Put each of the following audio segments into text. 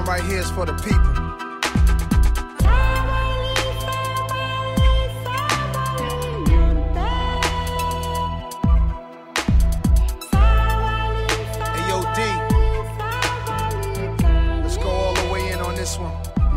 one right here is for the people. Hey, yo, D. Let's go all the way in on this one.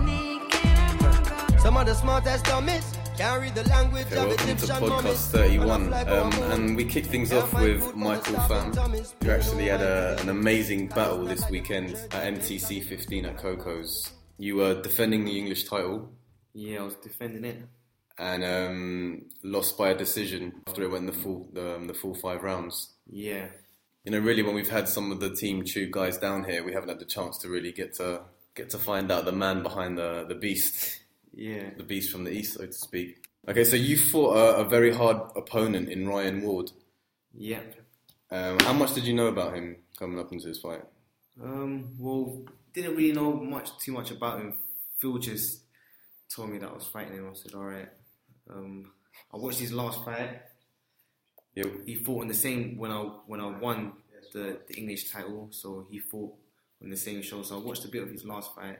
Some of the smartest dummies can't read the language of Welcome to Egyptian podcast mummies. 31, and we kick things off with Michael Pham, who actually had an amazing battle this weekend at MTC 15 at Coco's. You were defending the English title Yeah, I was defending it. and lost by a decision after it went the full 5 rounds. Yeah. You know, really, when we've had some of the Team Tube guys down here, we haven't had the chance to really get to find out the man behind the beast. Yeah. The beast from the east, so to speak. Okay, so you fought a very hard opponent in Ryan Ward. Yeah. How much did you know about him coming up into this fight? Well, didn't really know too much about him. Phil just told me that I was fighting him. I said, alright. I watched his last fight. Yep. He fought on the same when I won the English title, so he fought on the same show. So I watched a bit of his last fight.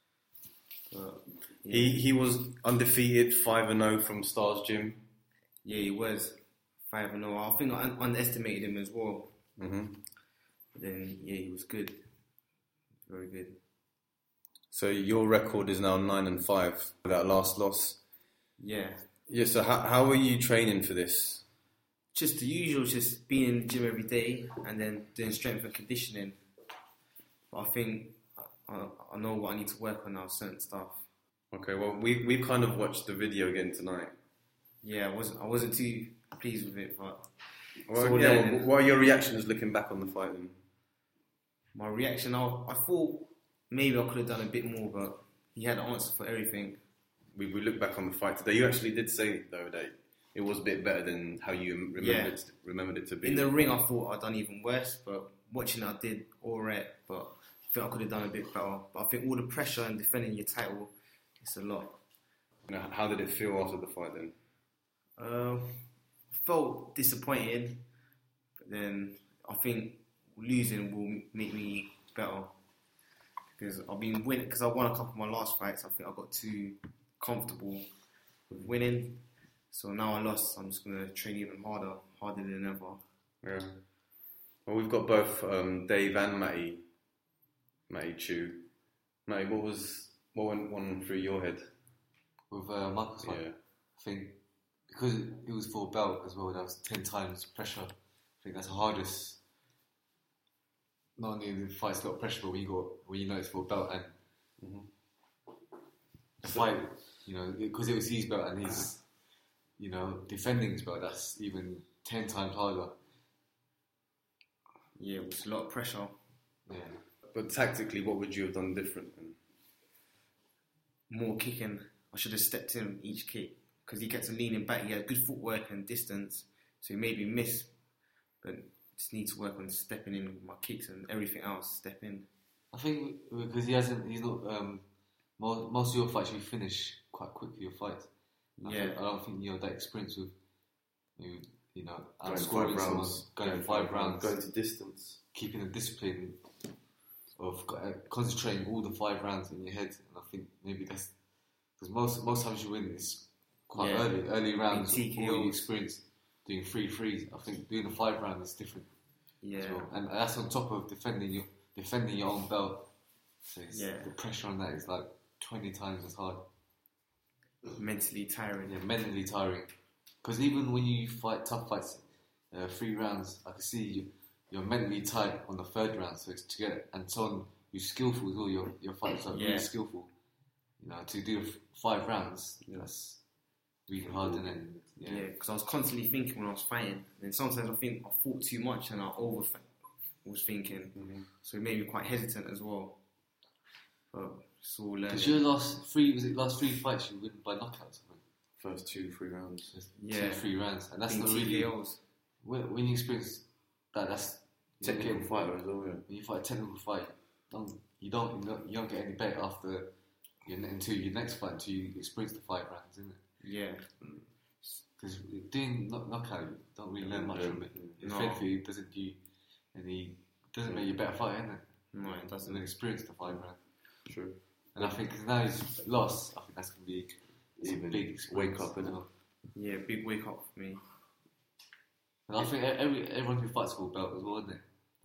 Yeah. He was undefeated, 5-0 from Stars Gym. Yeah, he was 5-0. I think I underestimated him as well. Mm-hmm. But then, yeah, he was good. Very good. So your record is now 9-5 with that last loss. Yeah. Yeah. So how are you training for this? Just the usual, just being in the gym every day and then doing strength and conditioning. But I think I know what I need to work on now, certain stuff. Okay. Well, we've kind of watched the video again tonight. Yeah, I wasn't too pleased with it, but Well, yeah. What are your reactions looking back on the fight then? my reaction, I thought maybe I could have done a bit more, but he had an answer for everything. We look back on the fight today. You actually did say though that it was a bit better than how you remembered it to be. In the ring, I thought I'd done even worse, but watching it, I did alright. But I think I could have done a bit better. But I think all the pressure and defending your title, it's a lot. Now, how did it feel after the fight then? Felt disappointed, but then I think losing will make me better because I've been winning. Because I won a couple of my last fights, I think I got too comfortable with winning. So now I lost. I'm just gonna train even harder than ever. Yeah. Well, we've got both Dave and Matty Chu. Matty, what went through your head? With Michael's fight, Yeah. I think because it was for a belt as well, that was 10 times pressure. I think that's the hardest. Not only the fight's a lot of pressure, but when you know it's for a belt and the fight, you know, because it was his belt and he's, you know, defending his belt, that's even 10 times harder. Yeah, it was a lot of pressure. Yeah. But tactically, what would you have done different? More kicking. I should have stepped in each kick because he kept leaning back. He had good footwork and distance, so he made me miss. But just need to work on stepping in with my kicks and everything else. Step in. I think because he's not. Most of your fights you finish quite quickly. Your fights. Yeah. I don't think you know that experience with you know Going outscoring 5 someone, rounds. going 5 rounds, Going to distance. keeping the discipline of concentrating all the 5 rounds in your head. And I think maybe that's because most times you win is quite early rounds. All you experience doing 3-3s. I think doing the 5 round is different. Yeah. As well. And that's on top of defending your own belt. So the pressure on that is like 20 times as hard. Mentally tiring. Yeah, mentally tiring. Because even when you fight tough fights, 3 rounds, I can see you're mentally tight on the 3rd round. So it's to get and someone who's skillful as well. Your fighters are really skillful. You know, to do 5 rounds, that's really hard, isn't it? Yeah, because I was constantly thinking when I was fighting. And sometimes I think I thought too much and I was thinking. Mm-hmm. So it made me quite hesitant as well. But it's all learning. Because your last 3 fights you win by knockouts? First 2-3 rounds. 2-3 rounds. And that's not really... When you experience that, that's... Technical fighter as well, yeah. When you fight a technical fight, you don't get any better after... until your next fight, until you experience the 5 rounds, isn't it? Yeah. Because doing knockout, you don't really learn much from it. If anything, it doesn't make you a better fighter, isn't it? No, it doesn't. Experience the 5 rounds. True. And I think 'cause now he's lost, I think that's going to be Even a big wake up, innit? Yeah, big wake up for me. And I think everyone who fights for a belt as well, isn't it?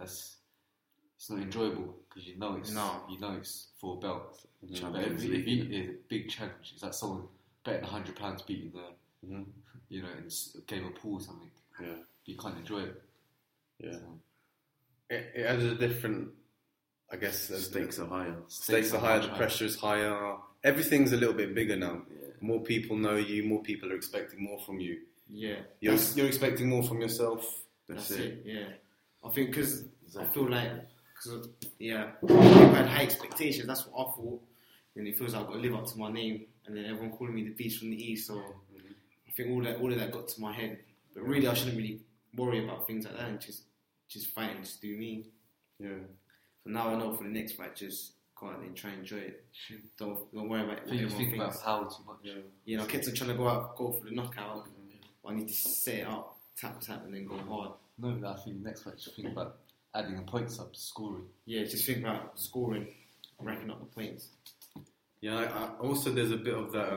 It's not enjoyable because you know it's for a belt. Mm-hmm. But if it's a big challenge, it's like someone betting £100 beating Mm-hmm. in a game of pool or something. Yeah. You can't enjoy it. Yeah. So, It adds a different, I guess. Stakes are higher. Stakes are higher. The pressure is higher. Everything's a little bit bigger now. Yeah. More people know you. More people are expecting more from you. Yeah. You're expecting more from yourself. That's it. Yeah. I think because Exactly. I feel like, I've had high expectations. That's what I thought. And it feels like I've got to live up to my name. And then everyone calling me the beast from the east. So I think all of that got to my head. But really, I shouldn't really worry about things like that and just fight and just do me. Yeah. So now I know for the next fight, just go out there and try and enjoy it. Don't worry about I what think you everyone think thinks. about power too much. Yeah. You know, I kept on trying to go for the knockout. But I need to set it up, tap, and then go hard. No, I think the next fight, just think about adding the points up, scoring. Yeah, just think about scoring, racking up the points. Yeah. I also, there's a bit of that,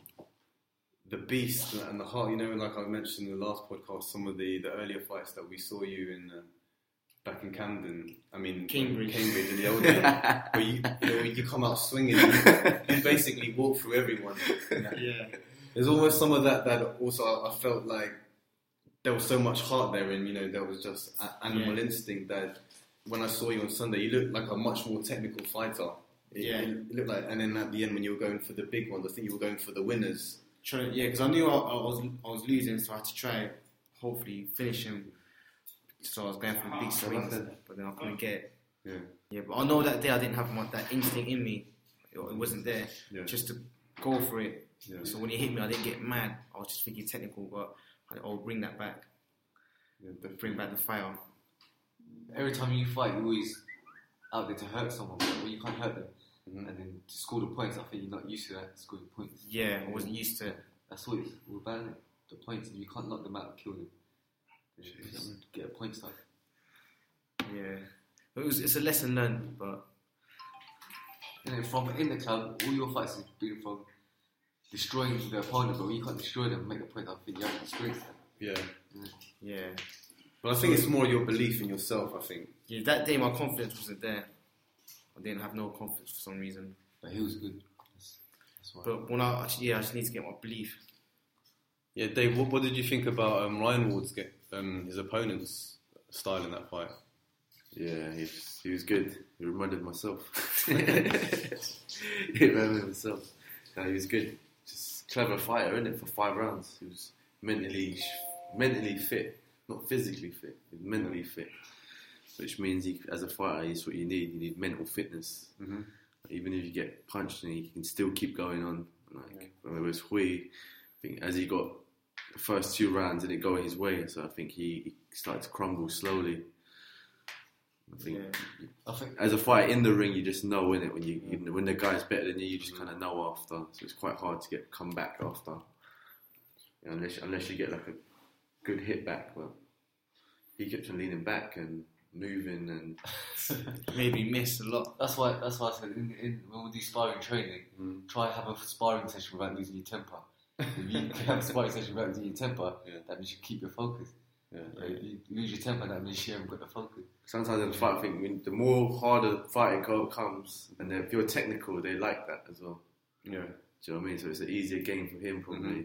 the beast and the heart. You know, like I mentioned in the last podcast, some of the earlier fights that we saw you in. Back in Camden, Cambridge in the old days, where you come out swinging, you basically walk through everyone. Yeah. There's almost some of that also I felt like there was so much heart there, and there was just animal instinct that when I saw you on Sunday, you looked like a much more technical fighter. It looked like, and then at the end when you were going for the big ones, I think you were going for the winners. Because I knew I was losing, so I had to try, hopefully finish him. So I was going for the big swings, but then I couldn't get it. Yeah, but I know that day I didn't have that instinct in me. It wasn't there. Yeah. Just to go for it. Yeah. So when he hit me, I didn't get mad. I was just thinking technical, but I'll bring that back. Bring back the fire. Every time you fight, you're always out there to hurt someone, but you can't hurt them. Mm-hmm. And then to score the points, I think you're not used to that, scoring points. Yeah, I wasn't used to it. That's what it's all about, isn't it? The points, and you can't knock them out and kill them. Just get a point start. Yeah. It's a lesson learned, but... And then from in the club, all your fights have been from destroying the opponent, but when you can't destroy them and make a point, I think you have to experience that. Yeah. But I think it's more your belief in yourself. I think. Yeah, that day my confidence wasn't there. I didn't have no confidence for some reason. But he was good. That's why. But when I just need to get my belief. Yeah, Dave. What did you think about Ryan Ward's his opponent's style in that fight? Yeah, he was good. He reminded myself. He reminded himself. No, he was good. Just clever fighter, innit? For 5 rounds, he was mentally fit, not physically fit. He was mentally fit, which means as a fighter, it's what you need. You need mental fitness. Mm-hmm. Even if you get punched, and you can still keep going on. When it was Hui, I think as he got the first 2 rounds, didn't go his way, so I think he started to crumble slowly. I think as a fighter in the ring, you just know, innit? When the guy's better than you, you just kind of know after. So it's quite hard to come back after, unless you get like a good hit back. But he kept on leaning back and moving and Maybe missed a lot. That's why I said when we do sparring training, try have a sparring session without losing your temper. If you have a sparring session without losing your temper, that means you keep your focus. If you lose your temper, that means you haven't got the focus. sometimes in the fight, I think the more harder fighting comes, and if you're technical, they like that as well. Yeah. Do you know what I mean? So it's an easier game for him, probably. Mm-hmm. Do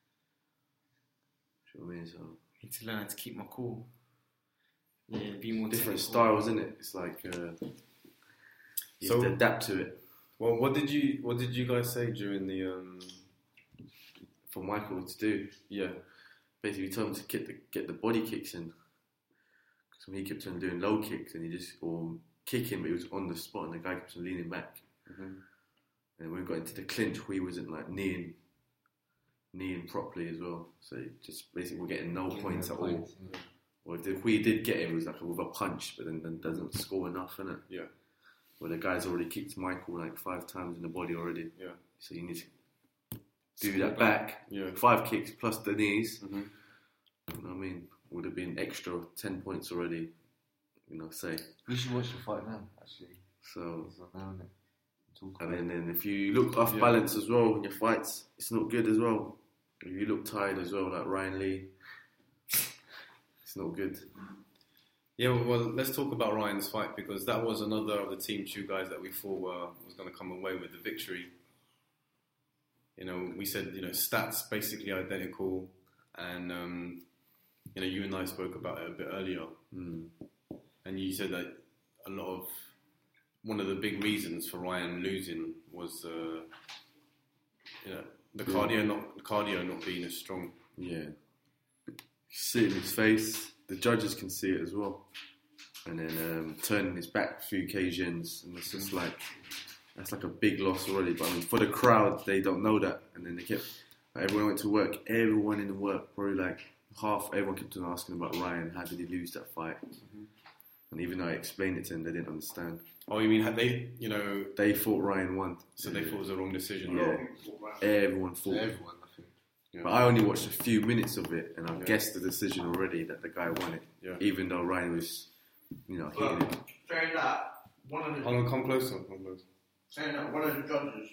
you know what I mean? So Need to learn how to keep my cool. Yeah, be more different technical. styles, isn't it? It's like you So- have to adapt to it. Well, what did you guys say during the For Michael to do, Yeah. basically we told him to get the body kicks in. Because he kept on doing low kicks and or kicking, but he was on the spot and the guy kept on leaning back. Mm-hmm. And when we got into the clinch, he wasn't like kneeing properly as well. So just basically we're getting no points at all. Well, if we did get him, it was like with a punch, but then doesn't score enough, innit? Yeah. Well, the guy's already kicked Michael like 5 times in the body already. Yeah. So you need to do that back. Yeah. 5 kicks plus the knees. Mm-hmm. You know what I mean? Would have been extra 10 points already, say. We should watch the fight now, actually. So, It's on now, isn't it? talk And about. then if you look off balance as well in your fights, it's not good as well. If you look tired as well, like Ryan Lee, it's not good. Yeah, well, let's talk about Ryan's fight because that was another of the Team Chew guys that we thought was going to come away with the victory. You know, we said, stats basically identical, and you and I spoke about it a bit earlier, and you said that one of the big reasons for Ryan losing was the cardio not being as strong. Yeah. You see it in his face. The judges can see it as well. And then turning his back a few occasions, and it's just that's like a big loss already. But I mean, for the crowd, they don't know that. And then everyone went to work. Everyone in the work, probably like everyone kept on asking about Ryan. How did he lose that fight? And even though I explained it to them, they didn't understand. Oh, you mean had they, They thought Ryan won. So they thought it was the wrong decision. Yeah. Everyone thought. Everyone, I think. Yeah. But I only watched a few minutes of it, and I guessed the decision already that the guy won it. Yeah. Even though Ryan was, hitting it. Saying that, Come closer. saying that one of the judges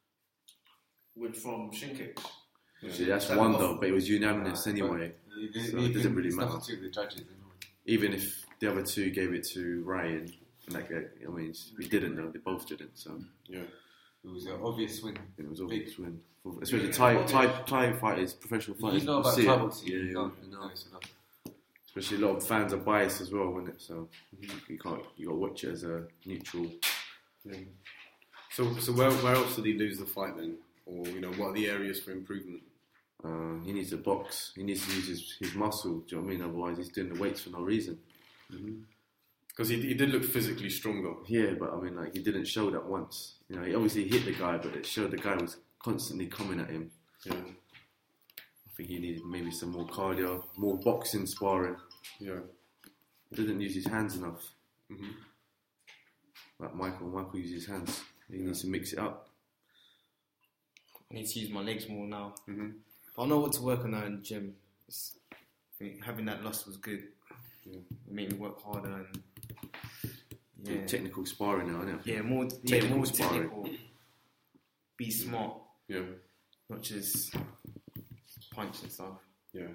was from Shinkix. Yeah. See, that's one though, but it was unanimous anyway. So it doesn't really matter. Nothing to do with the judges anyway. Even if the other two gave it to Ryan, and we didn't know, they both didn't. So Yeah. It was an obvious win. it was obvious win. Especially Thai fighters, professional fighters. You know about see Thai it. boxing. Yeah, you know. it's enough. Especially a lot of fans are biased as well, isn't it? So you got to watch it as a neutral. Yeah. So where else did he lose the fight then? Or what are the areas for improvement? He needs to box. He needs to use his muscle. Do you know what I mean? Otherwise, he's doing the weights for no reason. Because he did look physically stronger. Yeah, but I mean, he didn't show that once. He obviously hit the guy, but it showed the guy was constantly coming at him. Yeah. I think he needed maybe some more cardio, more boxing sparring. Yeah. He didn't use his hands enough. Mm-hmm. Like Michael uses his hands. He needs to mix it up. I need to use my legs more now. Mm-hmm. But I know what to work on now in the gym. I think having that loss was good. Yeah. It made me work harder and Do technical sparring now, isn't it? more Technical sparring. technical. Be smart, Yeah. not just punch and stuff. Yeah.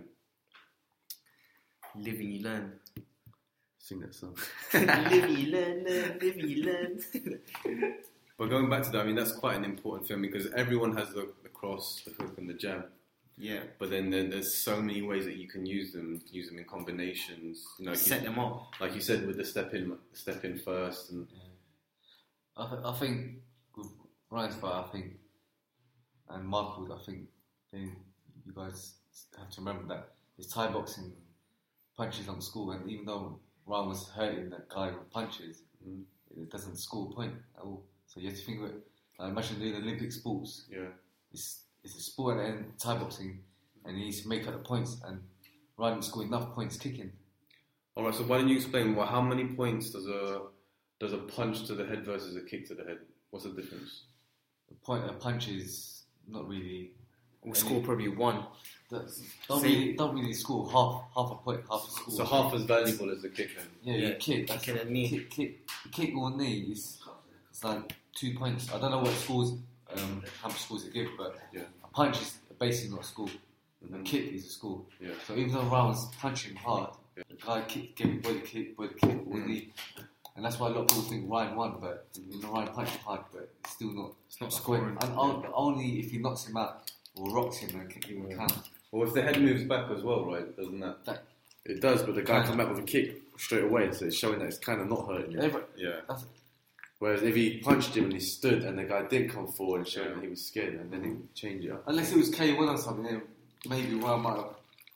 Live and you learn. Sing that song. Live and you learn, live and you learn. But going back to that, I mean, that's quite an important thing because everyone has the cross, the hook, and the jab. Yeah. But then there's so many ways that you can use them in combinations. Set them up. Like you said, with the step in first, and I think with Ryan's fight, and Michael's, you guys have to remember that his Thai boxing punches on school, and even though Ryan was hurting that guy with punches, it doesn't score a point at all. So you have to think of it. Imagine doing Olympic sports. yeah, It's a sport at the end, Thai boxing, and he needs to make up the points, and Ryan didn't score enough points kicking. All right. So why don't you explain how many points does a punch to the head versus a kick to the head? What's the difference? A punch is not really. We'll score probably one. Don't really score half a point, half a score. So half as valuable as the kick then. Yeah, you kick. Kicking a knee. Kick or knee is like 2 points. I don't know what scores, how much scores it give, but Yeah. a punch is basically not a score. A kick is a score. Yeah. So even though Ryan's punching hard, the guy gave him body kick or knee. And that's why a lot of people think Ryan won, but Ryan punched hard, but it's still not. It's not a scoring. point. And only if he knocks him out or rocks him and kick him will count. Or if the head moves back as well, right? Doesn't that? It does, but the guy come back with a kick straight away, so it's showing that it's kind of not hurting him. Yeah. Whereas if he punched him and he stood and the guy did come forward and showed that he was scared, and then he would change it up. Unless it was K1 or something, then maybe Ryan might have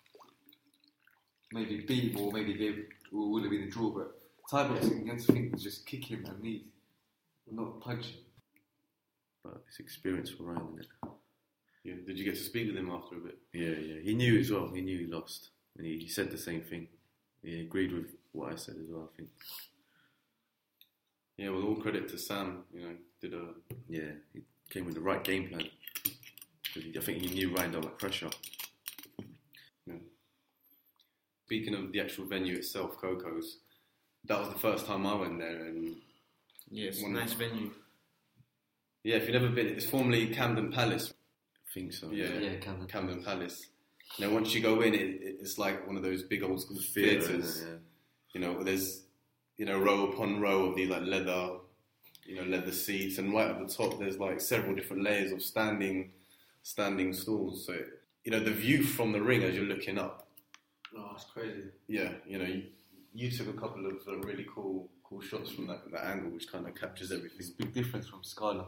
beat him or would have been a draw. But Thai boxing, you have to think, just kick him and knees, not punch him. But it's experience for Ryan, isn't it? Yeah. Did you get to speak with him after a bit? Yeah. He knew as well. He knew he lost. And he said the same thing. He agreed with what I said as well, I think. Yeah. Well, all credit to Sam. Yeah, he came with the right game plan. I think he knew Ryan don't like pressure. Yeah. Speaking of the actual venue itself, Coco's, that was the first time I went there, and Yes, nice venue. Yeah, if you've never been, it's formerly Camden Palace. I think so. Yeah, Camden. Camden Palace. You know, once you go in, it's like one of those big old school theatres. Yeah. You know, there's, you know, row upon row of these like leather seats, and right at the top there's like several different layers of standing stalls. So, you know, the view from the ring as you're looking up. Oh, that's crazy. Yeah, you know, you took a couple of really cool shots from that angle, which kind of captures everything. It's a big difference from Skylar.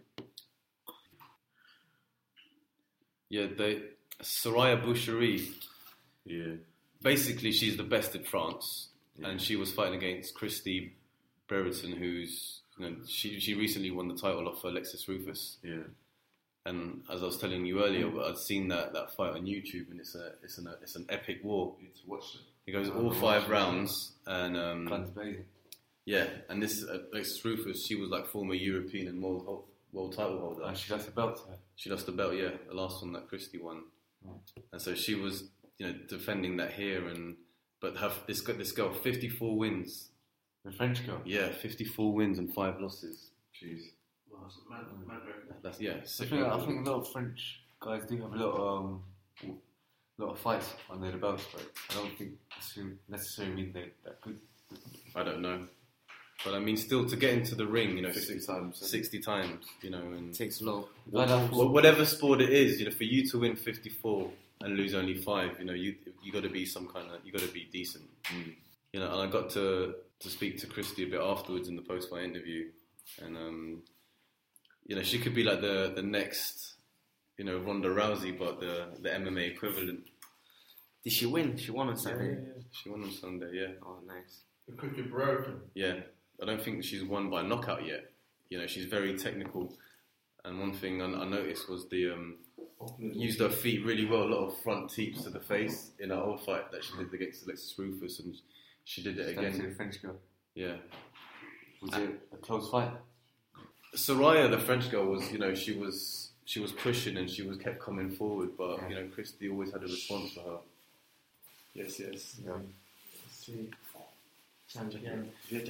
Yeah, Soraya Boucherie. Yeah. Basically, she's the best in France, and she was fighting against Christy Brereton, who's, you know, she recently won the title off Alexis Rufus. Yeah. And as I was telling you earlier, I'd seen that fight on YouTube, and it's an epic war. You need to watch it. It goes all 5 rounds, and Guns blazing. yeah, and this Alexis Rufus, she was like former European and world title holder. And she lost the belt to her. She lost the belt, yeah, the last one that Christy won, and so she was, you know, defending that here, but this girl 54 wins. The French girl. Yeah, 54 wins and 5 losses. Jeez. Well, that's a mad record. That's I I think a lot of French guys do have a lot of fights under the belts, but I don't think necessarily mean they're that good. I don't know, but I mean, still to get into the ring, you know, 60 times. 60 times, you know, and It takes a lot. whatever sport it is, you know, for you to win 54 and lose only 5, you know, you got to be you got to be decent, you know. And I got to speak to Christy a bit afterwards in the post-fight interview, and you know, she could be like the next, you know, Ronda Rousey, but the MMA equivalent. Did she win? She won on Saturday. Yeah. She won on Sunday, yeah. Oh, nice. It could be broken. Yeah, I don't think she's won by knockout yet. You know, she's very technical. And one thing I noticed was used her feet really well. A lot of front teeps to the face in her old fight that she did against Alexis Rufus, and she did it Again, again. the French girl. Yeah. Was it a close fight? Soraya, the French girl, was, you know, she was pushing and she kept coming forward, but you know, Christy always had a response for her. Yes. Yeah. Let's see. Challenge again.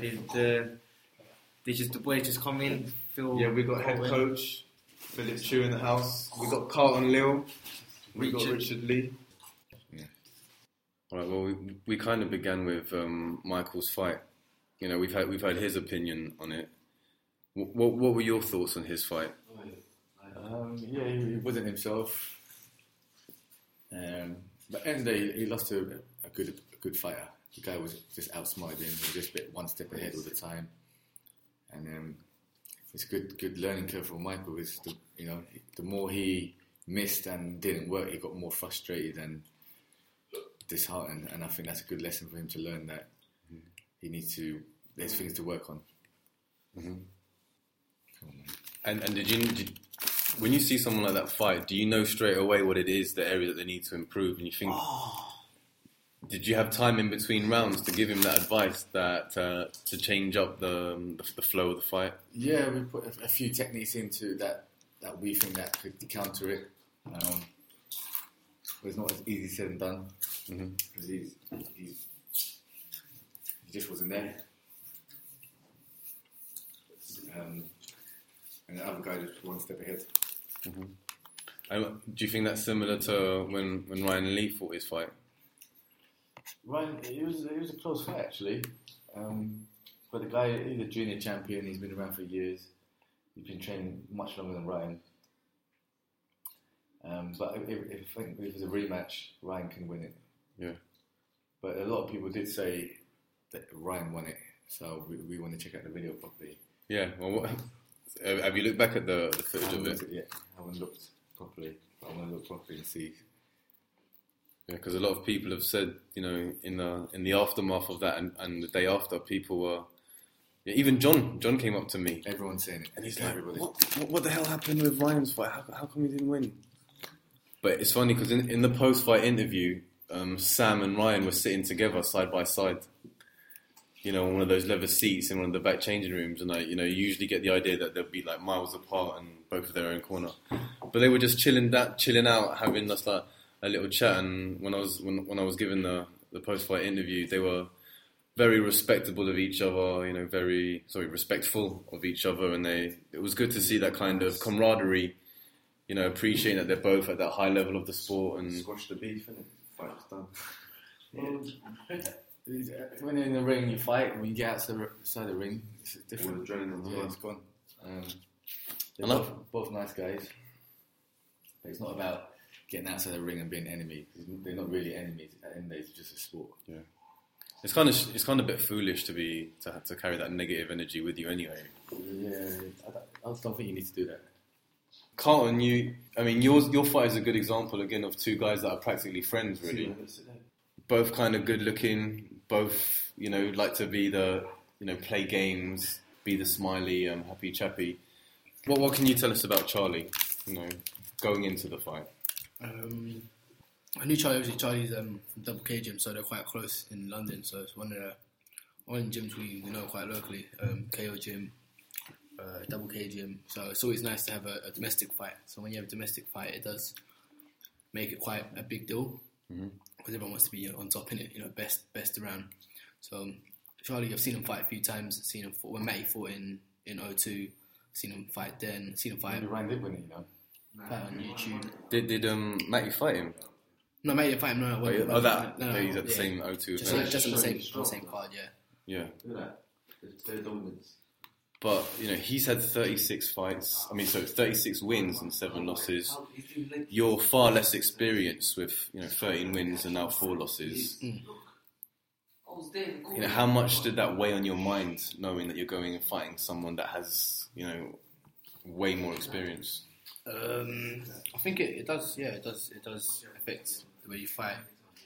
Did the boys just come in? Phil, Yeah, we got head coach Philip Chu in the house. We got Carlton Lill. We got Richard Lee. Yeah. All right. Well, we kind of began with Michael's fight. You know, we've had his opinion on it. What were your thoughts on his fight? Yeah, he wasn't himself. But at the end of the day, he lost to a good fighter. The guy was just outsmarted him. He was just a bit one step ahead all the time. And it's a good learning curve for Michael. Because the more he missed and didn't work, he got more frustrated and disheartened. And I think that's a good lesson for him to learn, that he needs to. There's things to work on. Mm-hmm. And when you see someone like that fight, do you know straight away what it is, the area that they need to improve? And you think, did you have time in between rounds to give him that advice that to change up the flow of the fight? Yeah, we put a few techniques into that we think that could counter it. But it's not as easy said and done. Because he just wasn't there. And the other guy just one step ahead. Do you think that's similar to when Ryan Lee fought his fight? Ryan, it was a close fight actually. But the guy, he's a junior champion. He's been around for years. He's been training much longer than Ryan. But if it's a rematch, Ryan can win it. Yeah. But a lot of people did say that Ryan won it, so we want to check out the video properly. Yeah. Well, have you looked back at the footage of it? I haven't looked properly. But I want to look properly and see. Yeah, because a lot of people have said, you know, in the aftermath of that and the day after, people were. Yeah, even John came up to me. Everyone's saying it, and he's everybody. like, "What the hell happened with Ryan's fight? How come he didn't win?" But it's funny because in the post-fight interview, Sam and Ryan were sitting together side by side. You know, on one of those leather seats in one of the back changing rooms, and you usually get the idea that they'll be like miles apart and both of their own corner. But they were just chilling out, having just like a little chat. And when I was given the post-fight interview, they were very respectable of each other, respectful of each other, and it was good to see that kind of camaraderie, appreciating that they're both at that high level of the sport and Squash the beef, innit? Fight's done. When you're in the ring, you fight. When you get outside the ring, it's different. All the adrenaline, Yeah, yeah. it's gone. They're I love- both nice guys. But it's not about getting outside the ring and being enemies. They're not really enemies. At the end of the day, it's just a sport. Yeah. It's kind of a bit foolish to have to carry that negative energy with you anyway. Yeah, I just don't think you need to do that. Carlton, your fight is a good example again of two guys that are practically friends, really. Both kind of good looking. Both, like to be play games, be the smiley, happy chappy. What can you tell us about Charlie? Going into the fight. I knew Charlie's from Double K Gym, so they're quite close in London. So it's one of the gyms we know quite locally. KO Gym, Double K Gym. So it's always nice to have a domestic fight. So when you have a domestic fight, it does make it quite a big deal because everyone wants to be on top in it. Best around. So Charlie, I've seen him fight a few times. Seen him when Matty fought in 02. Seen him fight then. Seen him fight. Ryan did win it, Fight on YouTube. Did Matty fight him? No, Matty didn't fight him. No, He's at the same O2 event. Just on the same card, yeah. Yeah. Look at that. Their dominance. But, he's had 36 fights. So it's 36 wins and 7 losses. You're far less experienced with, 13 wins and now 4 losses. How much did that weigh on your mind, knowing that you're going and fighting someone that has, way more experience? I think it does. Yeah, it does affect the way you fight.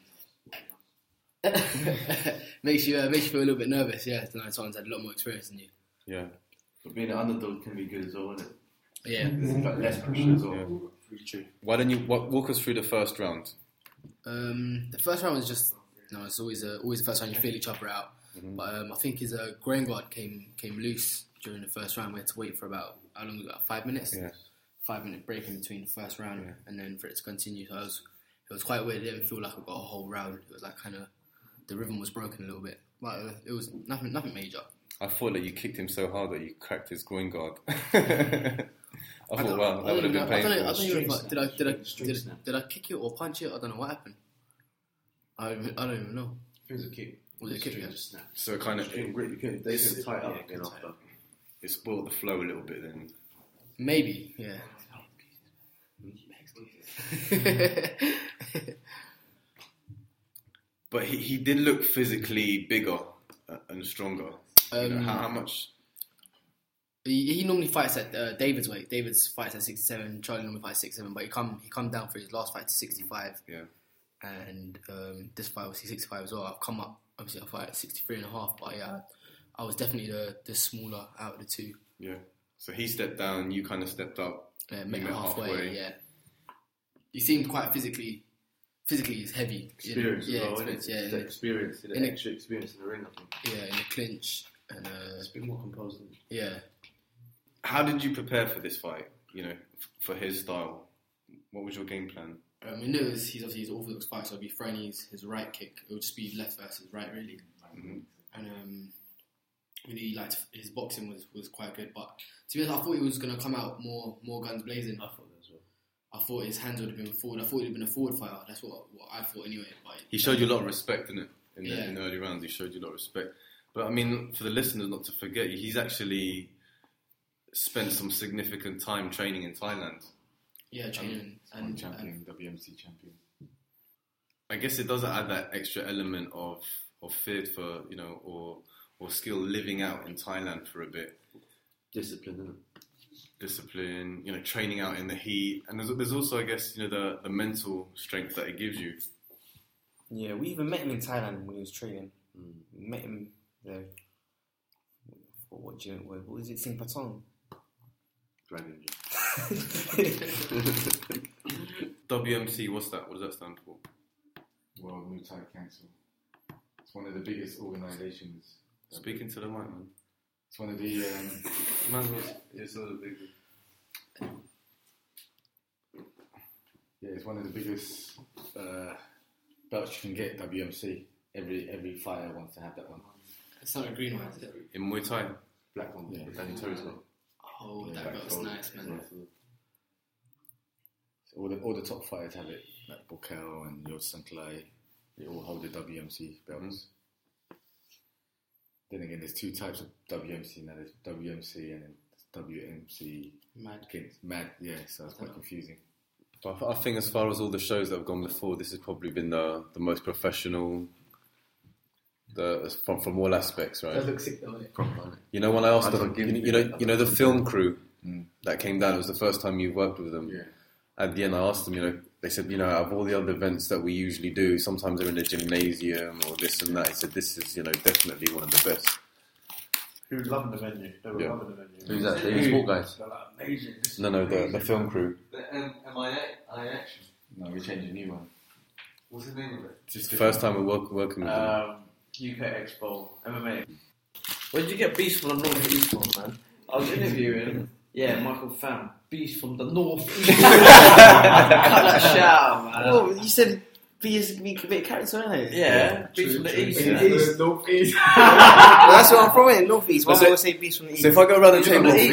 makes you feel a little bit nervous. Yeah, to know someone's had a lot more experience than you. Yeah. But being an underdog can be good as well, isn't it? Yeah. There's like less pressure as well. Yeah. True. Why don't you walk us through the first round? The first round was just it's always the first round you feel each other out. Mm-hmm. But I think his groin guard came loose during the first round. We had to wait for about how long? About 5 minutes. Yeah. 5-minute break in between the first round and then for it to continue. So it was quite weird. It didn't feel like I got a whole round. It was like kind of the rhythm was broken a little bit, but it was nothing major. I thought that you kicked him so hard that you cracked his groin guard. I thought, wow, that would have been painful. Did I kick it or punch it? I don't know what happened. I don't even know. It was a kick. Was it a kick? Yeah, just snap. So it kind of They can tight up again after. it spoiled the flow a little bit then. Maybe, yeah. But he did look physically bigger and stronger. How much? He normally fights at David's weight. David's fights at 67. Charlie normally fights 67, but he come down for his last fight to 65. Yeah. And this fight was 65 as well. I've come up. Obviously, I fight at 63 and a half, but yeah, I was definitely the smaller out of the two. Yeah. So he stepped down. You kind of stepped up. Met halfway. Yeah. He seemed quite physically he's heavy. Experience as well, experience, isn't it? yeah. Experience, extra experience in the ring, I think. Yeah, in the clinch. And, It's a bit more composed. yeah. How did you prepare for this fight? For his style. What was your game plan? I knew he's obviously his orthodox fight, so I'd be throwing his right kick. It would just be left versus right, really. Mm-hmm. And really liked his boxing was quite good. But to be honest, I thought he was going to come out more guns blazing. I thought that as well. I thought his hands would have been forward. I thought he'd have been a forward fighter. That's what I thought anyway. But He showed you a lot of respect, didn't it? In Yeah. the early rounds, he showed you a lot of respect. But I mean, for the listeners not to forget, he's actually spent some significant time training in Thailand. yeah, training and champion, WMC champion. I guess it does add that extra element of fear for, or skill living out in Thailand for a bit. Discipline, isn't it? Discipline, training out in the heat. And there's also, I guess, the mental strength that it gives you. Yeah, we even met him in Thailand when he was training. We met him there. What was it? Sing Patong. Dragon. WMC, what's that? What does that stand for? World Muay Thai Council. It's one of the biggest organisations. Speaking to the mic, man. It's one of the. It's a big. Yeah, it's one of the biggest belts you can get. WMC. Every fighter wants to have that one. something green one, is it? in Muay Thai. Black one. Yeah. Danny Torres got. Oh, Yeah, that back belt's fold. nice, man. Yeah. So all the top fighters have it, like Bokel and Yod Sanklai. They all hold the WMC belts. Then again, there's two types of WMC now. There's WMC and then WMC. Mad. Mad, yeah. So it's quite confusing. But I think as far as all the shows that have gone before, this has probably been the most professional. From all aspects, right? Does look sick though, innit? You know, when I asked I them, don't give you know the film crew Mm. that came down. It was the first time you worked with them. Yeah. At the end, I asked them. They said, out of all the other events that we usually do, sometimes they're in a gymnasium or this and that. He said, this is definitely one of the best. Who was loving the venue? They were Yeah. loving the venue. Who's that? The sport guys? They're like, amazing. This is No, amazing. the film crew. The MIA action. No, we changed a new one. What's the name of it? Just the first time we're working with them. UK Expo, MMA. Where did you get Beast from the North East from, man? I was interviewing, Michael Pham, Beast from the North East. Cut that shout, man. Oh, you said be a bit character, innit? Yeah, Beast from the East. North East. Well, that's where I'm from, innit? North East. Why So- would I say Beast from the East? So if I go around the From table, the East.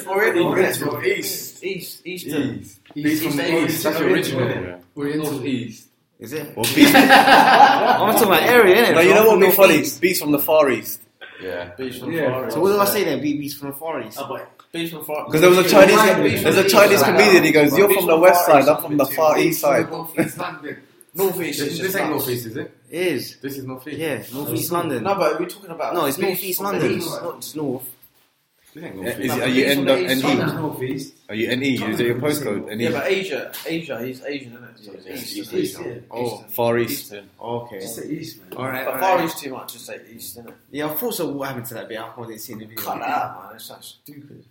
East. Eastern. Beast from the East. That's original. We're into North East. Is it? or beast. I'm talking about area, innit? No, you know I'm what from would be North funny? East. Beast from the Far East. Yeah. Beast from Yeah. Far East. So what do I say then? Beast from the Far East. Beast from Far East. Because there was a Chinese comedian. He goes, "You're from the west side. I'm from the far east side." North East is This just ain't nuts. North East, is it? It is. This is North East. Yeah, North East London. No, but we're talking about. No, it's Beast North East from the London. East. Not just North. This ain't Are North East. you Beast from the East. NE? North East. Are you NE? Is it your postcode? NE? Yeah, but Asia, he's Asian, isn't it? So it's East. East, yeah. Oh, Far East. Eastern. okay. Just the East, man. Alright, But Far East too much, just say East, isn't it? Yeah, I thought so. What happened to that bit? I didn't see the video. Cut that out, man. It's that stupid.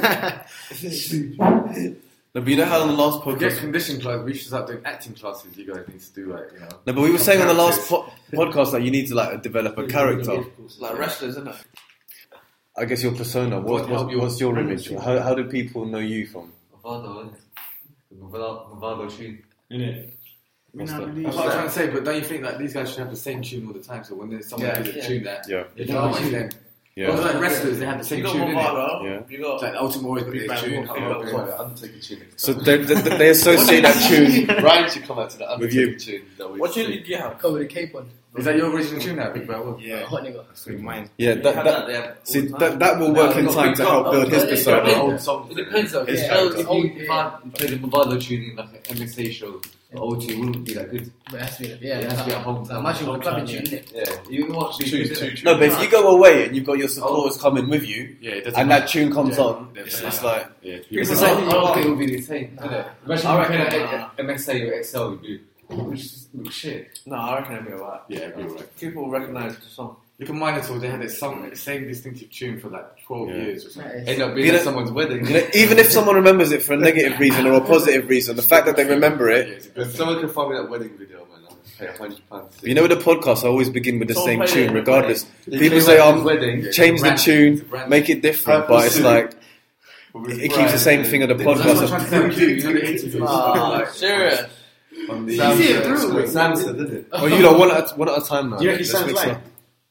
No, but you know how on the last Forget podcast. condition classes. We should start doing acting classes. You guys need to do No, but we were saying on the last podcast that you need to develop a character. Like wrestlers, isn't it? I guess your persona. What's your image? How do people know you from? Movado, isn't it? Movado tune. What's that? That's what I'm trying to say, but don't you think that these guys should have the same tune all the time? So when there's someone does a tune that, Yeah. you know what I mean? Yeah. Well, like wrestlers, they have the You same got tune, innit? Movado, Yeah. you got. It's like Ultimate Warrior, the big bad tune. Undertaker tune. So they associate that tune Ryan should come out to the with you. Undertaker tune. That we What tune sing. did you have? Cover the cape on. Is that your original tune now, Big Bad Wolf? Yeah. Hot nigga. Mine. Yeah, You have that there all see the time. that will work in time to help build his persona. Old songs. It depends though. His If character. you played the Movado tune in like an MSA show, the OG wouldn't be that good. But it has to be, It has to be at home. Like, imagine we're clubbing tune, innit? Yeah. You watch these Choose tunes, two innit? tunes. No, but if you go away and you've got your supporters coming with you, Yeah, it doesn't and that tune comes Yeah. on, it's like Yeah, It's people like, say- I don't think it would be the same. innit? Imagine I you reckon- playing at MSA or XL, you'd be shit. No, I reckon it'll be alright. Yeah, it'll be alright. People will recognise the song. Look at Minotaur, they had the same distinctive tune for like 12 Yeah. years or something. Nice. End up being You know- at someone's wedding. even if someone remembers it for a negative reason or a positive reason, the fact that they remember Yeah, it. it's a good If thing. someone can find me that wedding video, man, I'll pay £100. You know, with the podcast, I always begin with the Someone same play tune, it, regardless. You People play say, Ryan's wedding. change the Random. tune, Random. make it different, but it's like it keeps the same thing at the That's what I'm podcast. trying to tell you. You know the interviews. Ah, serious? On the You see it through. Samson, did it? Oh, you know, one at a time now. Do you reckon he Let's sounds mix like? up.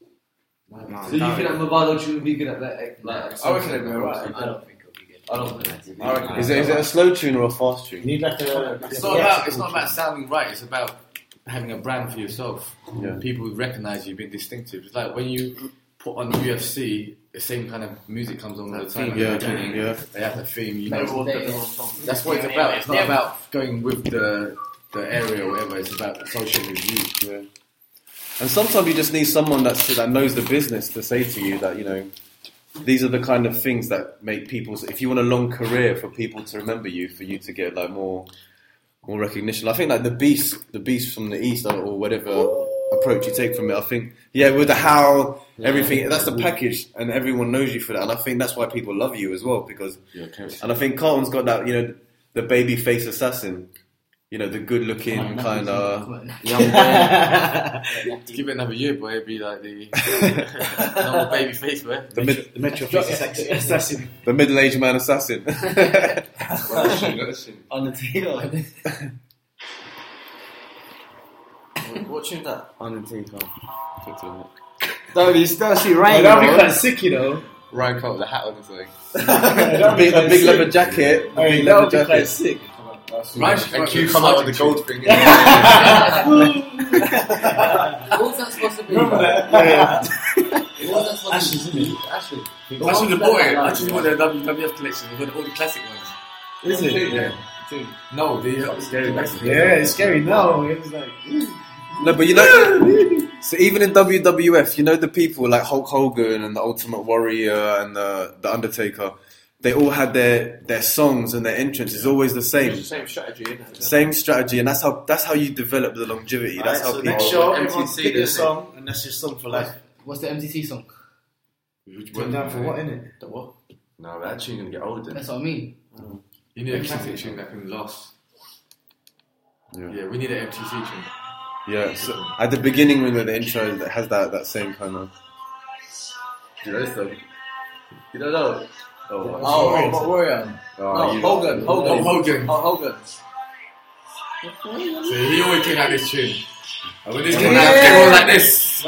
So you think that Movado tune would be good at that? Like, I reckon it'll be alright. I don't think it'll be good. I don't think. I reckon Is it a slow tune or a fast You tune? need like a. It's not about sounding right, it's about having a brand for yourself. Yeah. People recognise you being distinctive. It's like when you put on UFC, the same kind of music comes on all the time. Yeah, at the beginning. yeah. They have that theme. You know, everyone's got their own song. that's what it's about. It's not about going with the area or whatever. It's about associating with you. Yeah. And sometimes you just need someone that knows the business to say to you that, you know, these are the kind of things that make people. If you want a long career for people to remember you, for you to get like more recognition. I think like the beast from the east or whatever approach you take from it. I think with the howl, everything. That's the package, and everyone knows you for that. And I think that's why people love you as well because. And I think Carlton's got that, you know, the baby face assassin. You know, the good-looking kind of young boy. Give it another year, boy. It'd be like the normal baby face, boy. The Metro Face Assassin. The middle-aged man assassin. Undertaker. What tune's that? Undertaker. You still see Ryan. That'd be quite sick, you know. Ryan Colt with a hat on or something. A big leather jacket. That would be quite sick. Ryan should come out with the gold thing. What was that supposed to be? Remember that? What was that supposed Ashes, to be? isn't Ashley. I should have bought it. I just bought the WWF collection. We've got all the classic ones. Is it? Yeah. No, the scary Mexican. Yeah, it's scary now. It was like, No, but you know, so even in WWF, you know the people like Hulk Hogan and the Ultimate Warrior and the Undertaker, they all had their songs and their entrance is always the same. Same strategy, isn't it? Same strategy, and that's how you develop the longevity. That's how so people. next show, MTC, everyone pick isn't a it? song, and that's your song for life. What's the MTC song? Put down for what, innit? The what? No, that tune's gonna get older. That's what I mean. You need a classic tune that can last. Yeah, we need an MTC tune. Yeah, so at the beginning when the intro that has that same kind of. Do you know this though? You don't know? Oh, Warrior. you Hogan. Hogan. Hogan. So he always came out this tune. And when this came out, everyone was like this.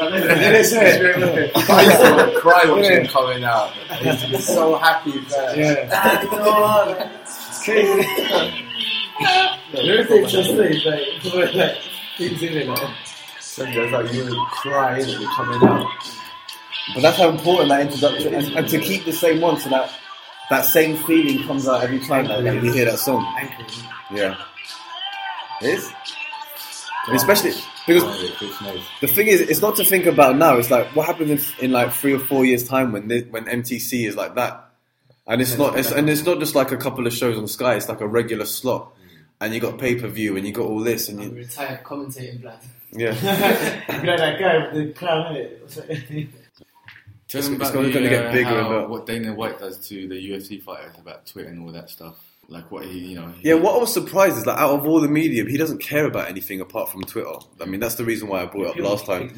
I used to cry watching him coming out. I used to be so happy with that. Yeah. It's crazy. Everything's just like, things in it, like. Sometimes like you would cry innit, you're coming out. But that's how important that introduction and to keep the same one so that same feeling comes out every time that you hear that song. Yeah. It is. Especially because the thing is, it's not to think about now. It's like what happens in like 3 or 4 years' time when MTC is like that, and it's not just like a couple of shows on Sky. It's like a regular slot, and you got pay-per-view, and you got all this, and you Retired commentating blood. yeah. You know that guy with the clown in it. Tell them It's about gonna get bigger and better. what Dana White does to the UFC fighters about Twitter and all that stuff. Like what he. Yeah, what I was surprised is that out of all the media, he doesn't care about anything apart from Twitter. I mean, that's the reason why I brought it up last time.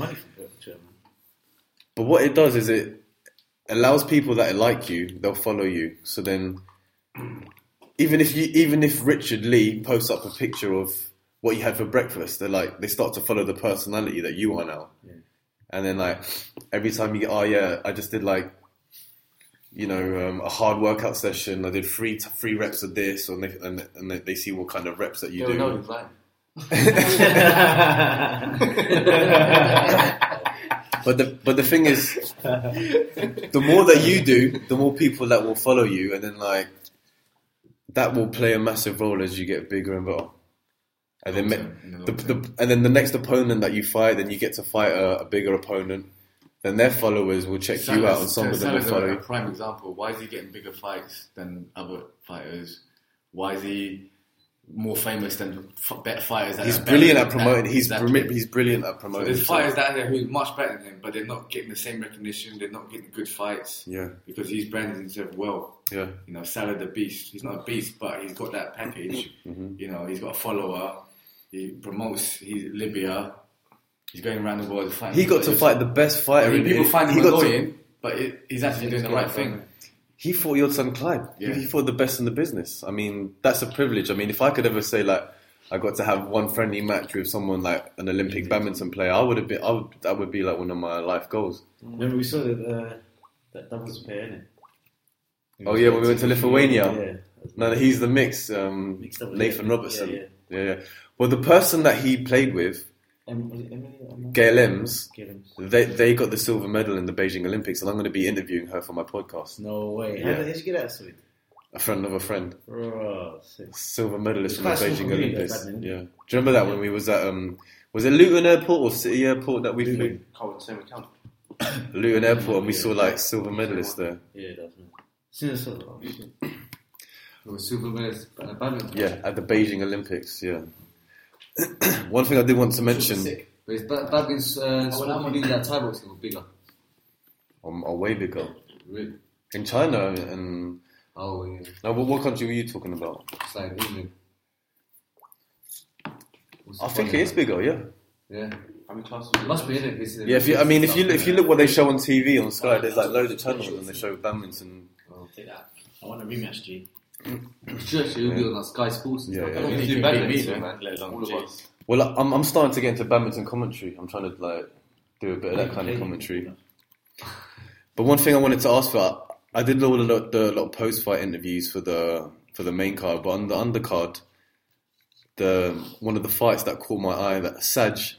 But what it does is it allows people that like you, they'll follow you. So then, even if Richard Lee posts up a picture of what you had for breakfast, they start to follow the personality that you are now. Yeah. And then like every time you get, I just did like, a hard workout session. I did three reps of this, and they see what kind of reps that you do. No, he's lying. But the thing is, the more that you do, the more people that will follow you, and then like that will play a massive role as you get bigger and better. And then and then the next opponent that you fight, then you get to fight a bigger opponent. Then their followers will check you out, and some of them will follow you. A prime example. Why is he getting bigger fights than other fighters? Why is he more famous than better fighters? He's brilliant at promoting. He's brilliant at promoting. So there's fighters out there who are much better than him, but they're not getting the same recognition. They're not getting good fights. Yeah, because he's branded himself well. Yeah, Salah the Beast. He's not a beast, but he's got that package. Mm-hmm. He's got a follower. He promotes. He's Libya. He's going around the world fighting. He got to fight the best fighter. People find him annoying, but he's actually doing the right thing. He fought your son Clyde. Yeah. He fought the best in the business. I mean, that's a privilege. I mean, if I could ever say like I got to have one friendly match with someone like an Olympic badminton player, that would be like one of my life goals. Remember we saw that doubles pair, innit? Oh yeah, when we went to Lithuania. Yeah. No, he's the mix. Nathan Robertson. Yeah. Well, the person that he played with, Gail Ems, they got the silver medal in the Beijing Olympics, and I'm going to be interviewing her for my podcast. No way. Yeah. How did you get that, sweet? A friend of a friend. Oh, silver medalist from the Beijing Olympics. Yeah. Do you remember that when we was at was it Luton Airport or City Airport that we flew? Luton Airport, and we saw like silver medalists there. Yeah, that's me. Silver medalist at badminton. Yeah, at the Beijing Olympics. Yeah. One thing I did want to mention. But is badminton's sport league that Thai boxing or bigger? Or way bigger. Really? In China and. Oh yeah. Now, what country were you talking about? It's like England. I think it is bigger. Yeah. Yeah. How many classes? It must be in it. Yeah. If you look what they show on TV on Sky, there's like loads of channels and they show badminton. Oh, take that. I want a rematch, G. Sure, you'll be on Sky Sports and stuff. Yeah. I don't think you can beat me, man. All of us. Well, I'm starting to get into badminton commentary. I'm trying to like do a bit of that kind of commentary. But one thing I wanted to ask for, I did a lot of post-fight interviews for the main card, but on the undercard, one of the fights that caught my eye, that Sajjan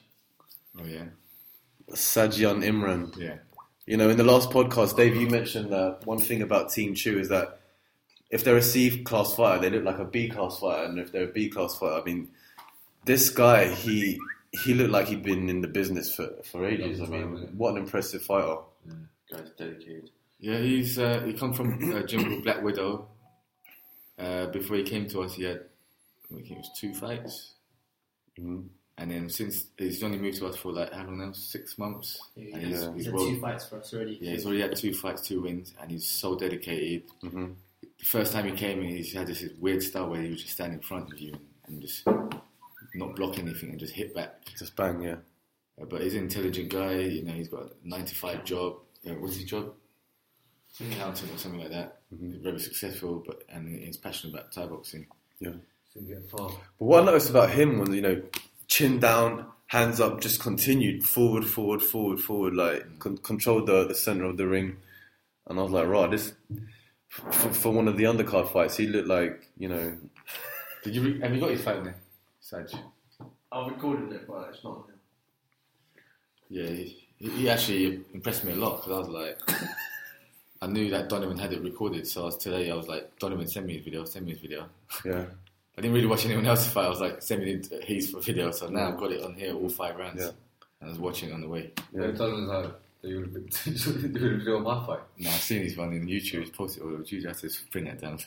Imran. Yeah. You know, in the last podcast, Dave, you mentioned that one thing about Team Chu is that if they're a C-class fighter, they look like a B-class fighter, and if they're a B-class fighter, I mean, this guy, he looked like he'd been in the business for ages. I mean, what an impressive fighter. Yeah, guy's dedicated. Yeah, he come from a gym called Black Widow. Before he came to us, he had, I think it was 2 fights. Mm-hmm. And then since he's only moved to us for like, I don't know, 6 months. Yeah, and he's had 2 fights for us already. Yeah, he's already had 2 fights, 2 wins, and he's so dedicated. Mm-hmm. The first time he came in, he had this weird style where he would just stand in front of you and just not block anything and just hit back. Just bang, yeah. But he's an intelligent guy, you know, he's got a 9-to-5 job. What's his job? Accountant or something like that. Mm-hmm. He's very successful, and he's passionate about Thai boxing. Yeah. But what I noticed about him was, you know, chin down, hands up, just continued forward, like controlled the center of the ring. And I was like, right, this for one of the undercard fights, he looked like, you know. Have you got his fight there, Saj? I've recorded it, but it's not now. Yeah, he actually impressed me a lot because I was like, I knew that Donovan had it recorded, so today I was like, Donovan, send me his video. Yeah. I didn't really watch anyone else's fight. I was like, send me his for video. So now I've got it on here, all 5 rounds. Yeah. And I was watching it on the way. yeah, Donovan's like, you would have been doing my fight. No, I've seen his one in YouTube. He's posted it all over YouTube. I had to bring that down.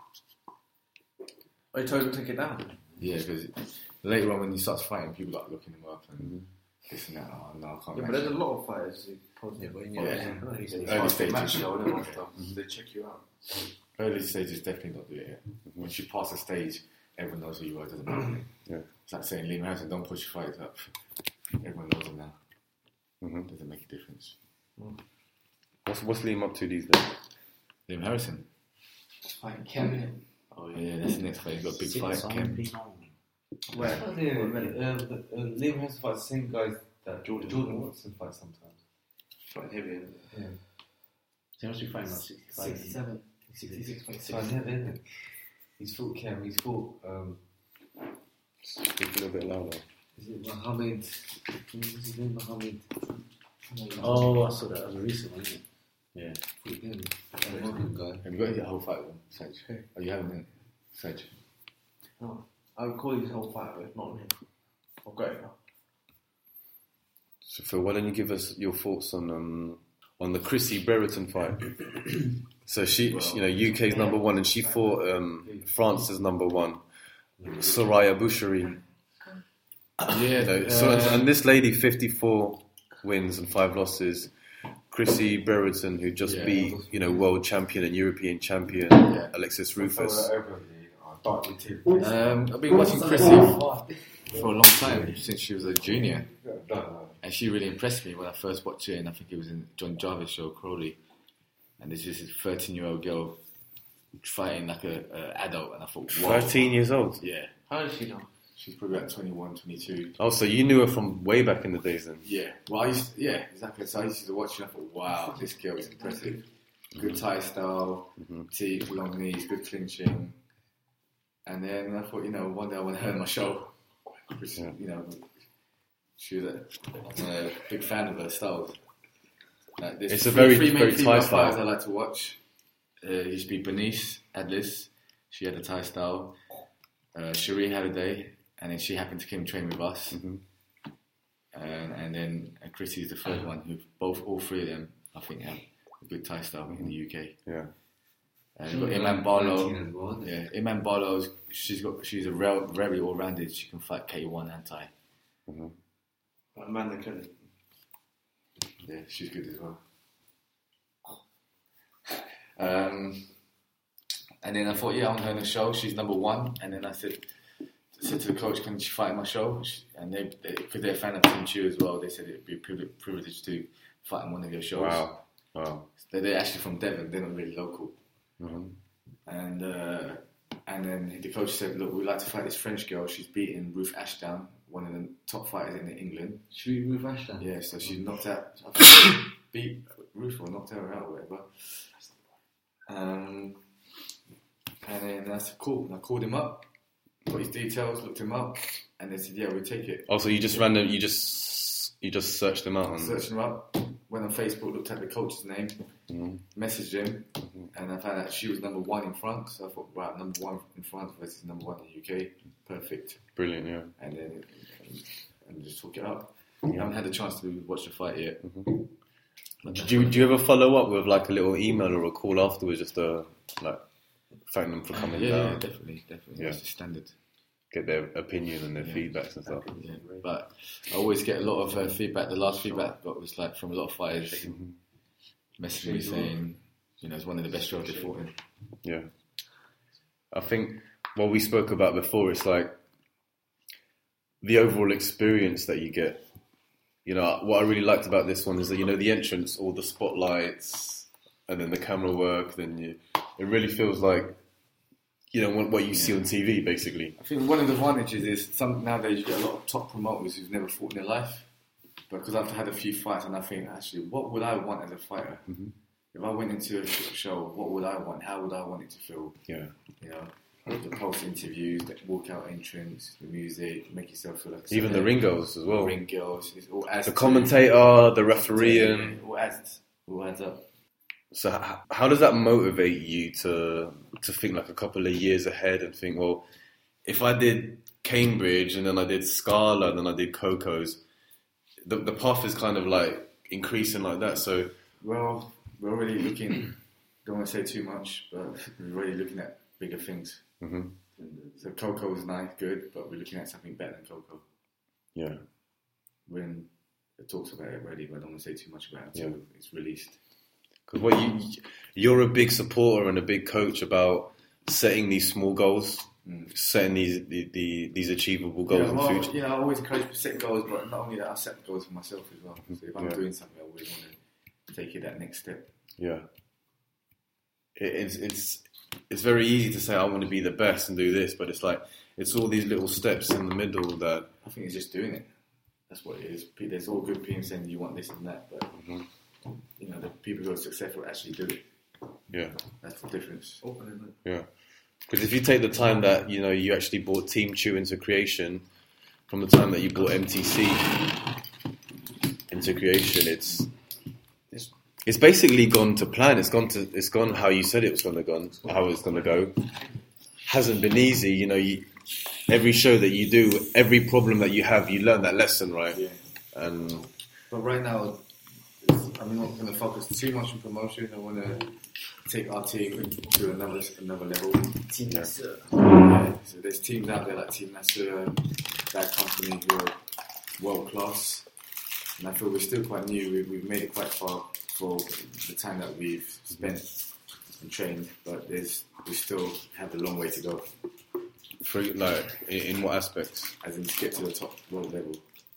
I told him to take it down. Yeah, because later on when he starts fighting, people start looking him up and this and that. Oh, no, I can't Yeah, but match there's a him. lot of fighters who post it. Early stages. They check you out. Early stages definitely not do it yet. Once you pass the stage, everyone knows who you are. It doesn't matter. Yeah. It's like saying Liam Harrison, don't push your fights up. Everyone knows him now. Mm-hmm. Doesn't make a difference. What's Liam up to these days? Liam Harrison. Fighting Cam, innit? Oh yeah, that's the next fight. He's got a big fight. Cam. Where? Liam has to fight the same guys that Jordan Watson fights sometimes. Quite heavy, isn't it? Yeah. He must be fighting like 65. 66.6. He's fought Cam, he's fought Speak a little bit louder. is it Mohammed? What's his name? Mohammed. Oh, I saw that. That was a recent one, isn't it? Yeah. Fought him. A Muslim guy. Have you got the whole fight with him, Saj? Oh, you haven't, Saj? No. I recorded his whole fight, but it's not him. I've got it now. So Phil, why don't you give us your thoughts on the Chrissy Brereton fight? So she, you know, UK's number 1, and she fought France's number 1, Soraya Boucherie. Yeah. And this lady, 54 wins and 5 losses. Chrissy Brereton, who just beat, you know, world champion and European champion Alexis Rufus. I've been watching Chrissy for a long time, since she was a junior. And she really impressed me when I first watched her, and I think it was in John Jarvis' show, Crowley. And there's this 13-year-old girl fighting like a adult, and I thought, wow. 13 years old? Yeah. How old is she now? She's probably about 21, 22. Oh, so you knew her from way back in the days then? Yeah. Well, exactly. So I used to watch her, and I thought, wow, this girl is impressive. Good Thai style, teeth, long knees, good clinching. And then I thought, you know, one day I want her on my show. Which, you know, she was a big fan of her styles. It's a very female Thai fighters style. I like to watch. Used to be Bernice Adlis. She had a Thai style. Cherie Halliday, and then she happened to come train with us. And then Chrissy's the third one. Who all 3 of them, I think, have a good Thai style in the UK. Yeah. You've got Iman Barlow. 19 as well, Yeah, Iman Barlow. She's a very all-rounded. She can fight K1 and Thai. Amanda Kelly. Yeah, she's good as well. And then I thought, I want her on the show. She's number 1. And then I said to the coach, can she fight in my show? And they because they're a fan of Team Chu as well, they said it'd be a privilege to fight in one of their shows. Wow. They're actually from Devon. They're not really local. And then the coach said, look, we'd like to fight this French girl. She's beaten Ruth Ashdown, one of the top fighters in England. She beat Ruth Ashdown? Yeah, so she knocked out, beat roof or knocked her out or whatever. And then I said, cool. And I called him up, got his details, looked him up, and they said, yeah, we'll take it. Oh, so you just searched him out? And... Searched him up, went on Facebook, looked at the coach's name, messaged him, and I found out she was number 1 in France. So I thought, right, number 1 in France versus number 1 in the UK. Perfect. Brilliant, yeah. And then just took it up. I haven't had a chance to watch the fight yet. Do you ever follow up with like a little email or a call afterwards, just to like thank them for coming down? Yeah, definitely. Yeah. It's the standard. Get their opinion and their feedbacks and stuff. Yeah. But I always get a lot of feedback. The last feedback I got was like from a lot of fighters messaging me saying, it's one of the best shows they fought in. Yeah. I think what we spoke about before, it's like the overall experience that you get. What I really liked about this one is that, the entrance, all the spotlights, and then the camera work, it really feels like, what you see on TV, basically. I think one of the advantages is nowadays you get a lot of top promoters who've never fought in their life. Because I've had a few fights and I think, actually, what would I want as a fighter? If I went into a show, what would I want? How would I want it to feel? Yeah. The post interviews, the walkout entrance, the music, make yourself feel like... Even the ring girls as well. Ring girls. It all adds the commentator, the referee. It all adds up. So how does that motivate you to think like a couple of years ahead and think, well, if I did Cambridge and then I did Scala and then I did Coco's, the path is kind of like increasing like that. So, well, we're already looking, don't want to say too much, but we're already looking at bigger things. So Coco is nice, good, but we're looking at something better than Coco. Yeah. When it talks about it already, but I don't want to say too much about it until it's released. Because you're a big supporter and a big coach about setting these small goals, setting these achievable goals in the future. I always encourage people to set goals, but not only that, I set goals for myself as well. So if I'm doing something, I always want to take it that next step. Yeah. It's very easy to say I want to be the best and do this, but it's all these little steps in the middle that... I think it's just doing it. That's what it is. There's all good people saying you want this and that, but the people who are successful actually do it. Yeah. That's the difference. Yeah. Because if you take the time that, you actually brought Team Chew into creation, from the time that you brought MTC into creation, it's basically gone to plan. It's gone how you said it was going to go. How it's going to go. Hasn't been easy. Every show that you do, every problem that you have, you learn that lesson, right? Yeah. But right now, I'm not going to focus too much on promotion. I want to take our team to another level. Team Nasser. So there's teams out there like Team Nasser, that company who are world class, and I feel we're still quite new. We've made it quite far for the time that we've spent and trained, but we still have a long way to go. In what aspects? As in to get to the top world level.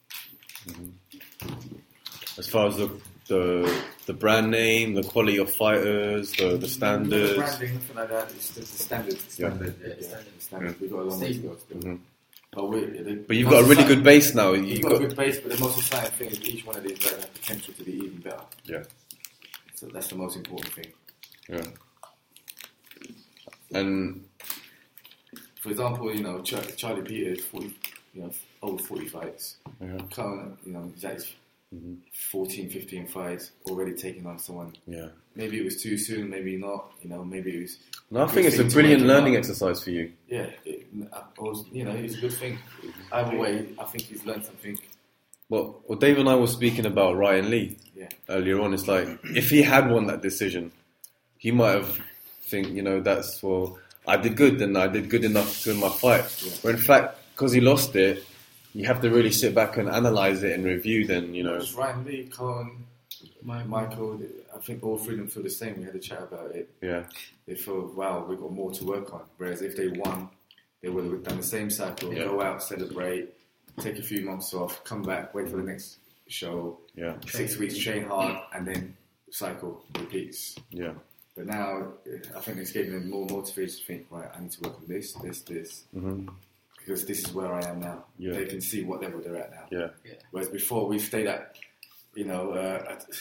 As far as the brand name, the quality of fighters, the standards. The branding, nothing like that. It's just the standard. Standard. We've got a long way to go still. But you've got a really good base now. You've got a good base, but the most exciting thing is each one of these guys have potential to be even better. Yeah. So that's the most important thing. Yeah. And for example, Charlie Peters, 40, old 40 fights. Current, he's at his 14, 15 fights, already taking on someone. Yeah. Maybe it was too soon, maybe not. Maybe it was. No, I think it's a brilliant learning exercise for you. Yeah, it's a good thing. Either way, I think he's learned something. Well, Dave and I were speaking about Ryan Lee earlier on. It's like, if he had won that decision, he might have I did good, then I did good enough to win my fight. Yeah. Where in fact, because he lost it, you have to really sit back and analyse it and review then, It's Ryan Lee, Cohen, Michael, I think all three of them feel the same. We had a chat about it. Yeah. They feel, wow, we've got more to work on. Whereas if they won, they would have done the same cycle, go out, celebrate, take a few months off, come back, wait for the next show, 6 weeks, train hard, and then cycle repeats. Yeah. But now, I think it's giving them more motivation to think, right, I need to work on this. Because this is where I am now. Yeah. They can see what level they're at now. Yeah. Whereas before, we stayed at,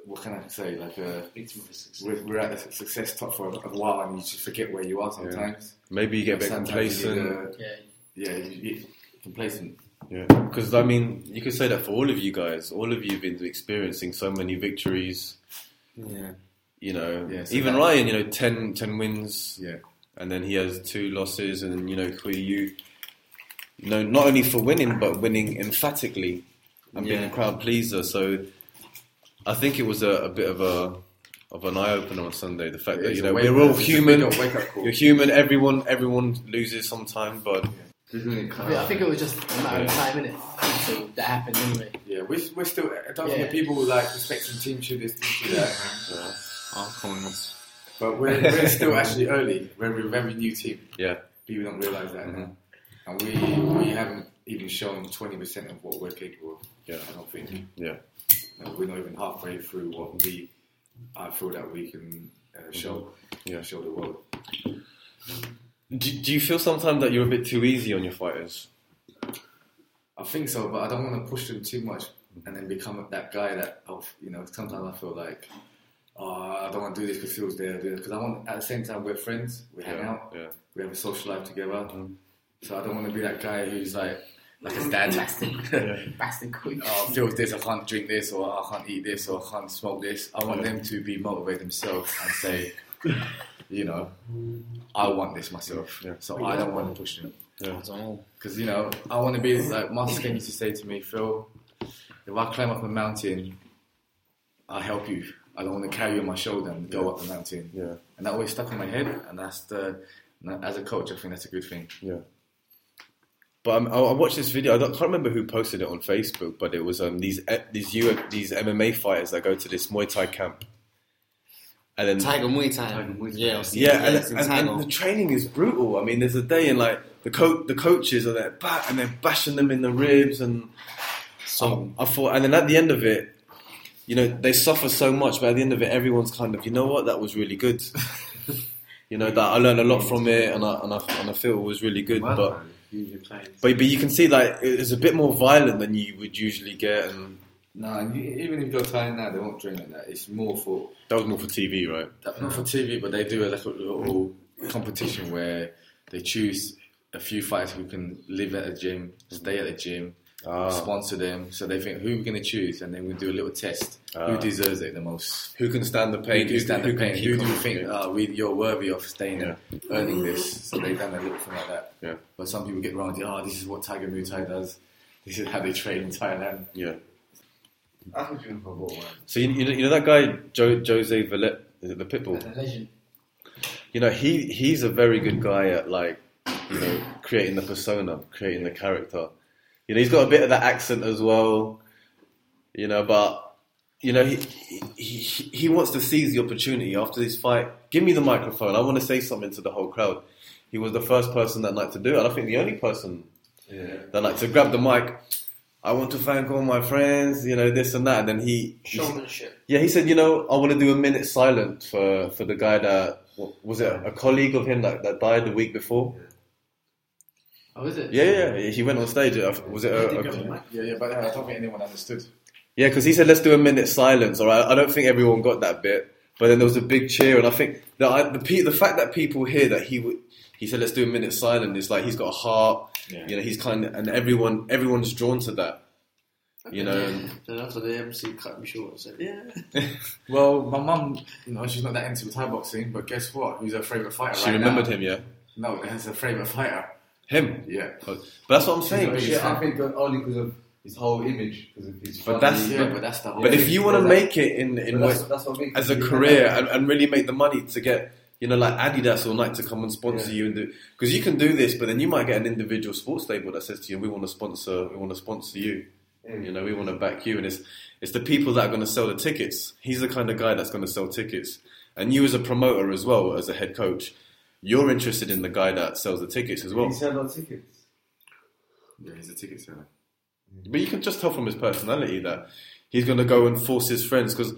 what can I say? Like we're at the success top for a while, and you just forget where you are sometimes. Maybe you get a bit Sometimes complacent. you get complacent. Yeah, because I mean, you could say that for all of you guys. All of you have been experiencing so many victories. Yeah. You know, so even that- Ryan, you know, 10 wins. Yeah. And then he has 2 losses, and then, you know, Kui, you know, not only for winning, but winning emphatically and being a crowd pleaser. So I think it was a bit of an eye opener on Sunday. The fact that, you know, we're all human. You're human. Everyone loses sometime, but I think it was just a matter of time, innit? So that happened anyway. Yeah, we're still. I don't think people like expecting team should this, team should that. Oh, come on. But we're still actually early. We're a very new team. Yeah. People don't realise that now. And we haven't even shown 20% of what we're capable of. Yeah. I don't think. Yeah. We're not even halfway through what I feel that we can show the world. Do you feel sometimes that you're a bit too easy on your fighters? I think so, but I don't want to push them too much and then become that guy that, sometimes I feel like, I don't want to do this because Phil's there. Because I want, at the same time, we're friends, we hang out, we have a social life together. So I don't want to be that guy who's like his dad. Bastard quick. Oh, Phil's this, I can't drink this, or I can't eat this, or I can't smoke this. I want them to be motivated themselves and say, I want this myself. So I don't want to push them. Because, I want to be like Master Ken used to say to me, Phil, if I climb up a mountain, I'll help you. I don't want to carry you on my shoulder and go up the mountain. Yeah. And that always stuck in my head, and as a coach, I think that's a good thing. Yeah. But I watched this video. I can't remember who posted it on Facebook, but it was these MMA fighters that go to this Muay Thai camp. And then Tiger Muay Thai. And the training is brutal. I mean, there's a day and like the coaches are there and they're bashing them in the ribs, and I thought, and then at the end of it, they suffer so much, but at the end of it, everyone's kind of, that was really good. That I learned a lot from it, and I feel it was really good. But you can see like it's a bit more violent than you would usually get, and. No, even if you're Thailand now, they won't train like that. It's more for... That was more for TV, right? Not for TV, but they do a little competition where they choose a few fighters who can live at a gym, stay at a gym, sponsor them. So they think, who are we going to choose? And then we do a little test. Who deserves it the most? Who can stand the pain? Who do you think you're worthy of staying and earning this? So they've done a little thing like that. Yeah. But some people get around, this is what Tiger Muay Thai does. This is how they train in Thailand. Yeah. So you know that guy Jose Valet, is it the Pitbull? The legend. He's a very good guy at creating the persona, creating the character. He's got a bit of that accent as well. But he wants to seize the opportunity after this fight. Give me the microphone. I want to say something to the whole crowd. He was the first person that night to do it, and I think the only person that like to grab the mic. I want to thank all my friends, this and that. And then showmanship. He said, I want to do a minute silent for the guy that, was it a colleague of him that died the week before? Oh, is it? Yeah. He went on stage. Was it Yeah, but I don't think anyone understood. Yeah, because he said, let's do a minute silence. All right, I don't think everyone got that bit. But then there was a big cheer. And I think that the fact that people hear that he said, let's do a minute silent, is like he's got a heart. Yeah. He's kind of, and everyone's drawn to that. So after the MC cut me short and said, Well, my mum, she's not that into Thai boxing, but guess what? Who's her favourite fighter She remembered him, yeah? No, that's her favourite fighter. Him? Yeah. But that's what I'm saying. I think only because of his whole image, because of his but that's the whole But if you want to make it in that's what as a career and really make the money to get, like Adidas or Nike to come and sponsor you, and because you can do this, but then you might get an individual sports label that says to you, we want to sponsor you. We want to back you, and it's the people that are going to sell the tickets. He's the kind of guy that's going to sell tickets, and you as a promoter as well, as a head coach, you're interested in the guy that sells the tickets as well. He sells no tickets. Yeah, he's a ticket seller. But you can just tell from his personality that he's going to go and force his friends. Because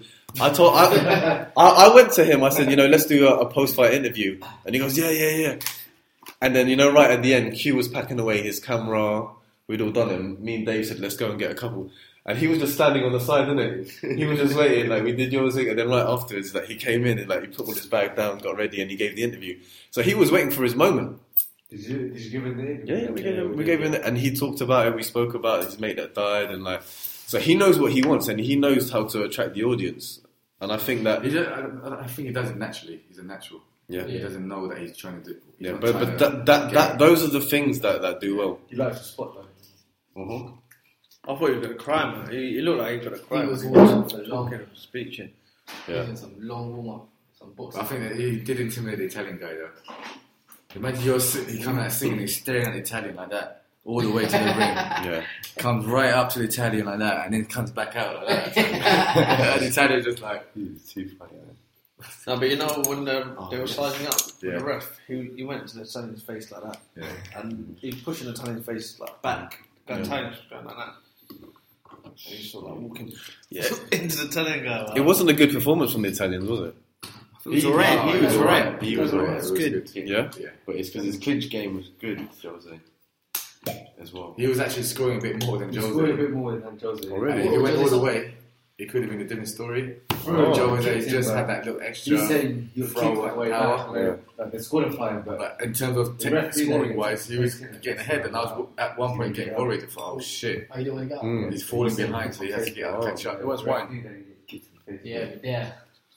I went to him. I said, let's do a post-fight interview, and he goes, yeah. And then right at the end, Q was packing away his camera. We'd all done it. Me and Dave said, let's go and get a couple. And he was just standing on the side, didn't he? He was just waiting, like we did yours thing, and then right afterwards, like he came in and like he put all his bag down, got ready, and he gave the interview. So he was waiting for his moment. Did you give him the interview? Yeah, we gave him the, and he talked about it. We spoke about his mate that died, and like, so he knows what he wants, and he knows how to attract the audience. And I think that I think he does it naturally. He's a natural. Yeah, he doesn't know that he's trying to do. Yeah, but that those are the things that do well. He likes the spotlight. I thought he was going to cry, man. He looked like he was going to cry. He was talking long speech. Yeah. Some long warm up, some boxing. I think that he did intimidate the Italian guy though. Imagine he come out singing, he's staring at the Italian like that all the way to the ring. Yeah. Comes right up to the Italian like that, and then comes back out like that. And the Italian just like, he's too funny. No, but you know when they were sizing up Yeah. the ref, he went to the Italian's face like that, and he was pushing the Italian's face like back. The Italian was going like that. And he was sort of like walking into the Italian guy. Like, It wasn't a good performance from the Italians, was it? It was alright. He was alright. He was alright. It's good. Yeah. But it's because his clinch game was good, Jose, as well. he was actually scoring a bit more than Jose. Scored a bit more than Jose. Oh, really? And if he went all the way, it could have been a different story. Jose just had that little extra. He said you'll throw keep that and way power. back. Like they scored a 5, But in terms of The ref did scoring that wise, he was against- getting ahead, and I was at one point getting worried. I thought, oh shit, Oh, you don't want to get up? he's falling behind, so he has to get up and catch up. It was wine. Yeah.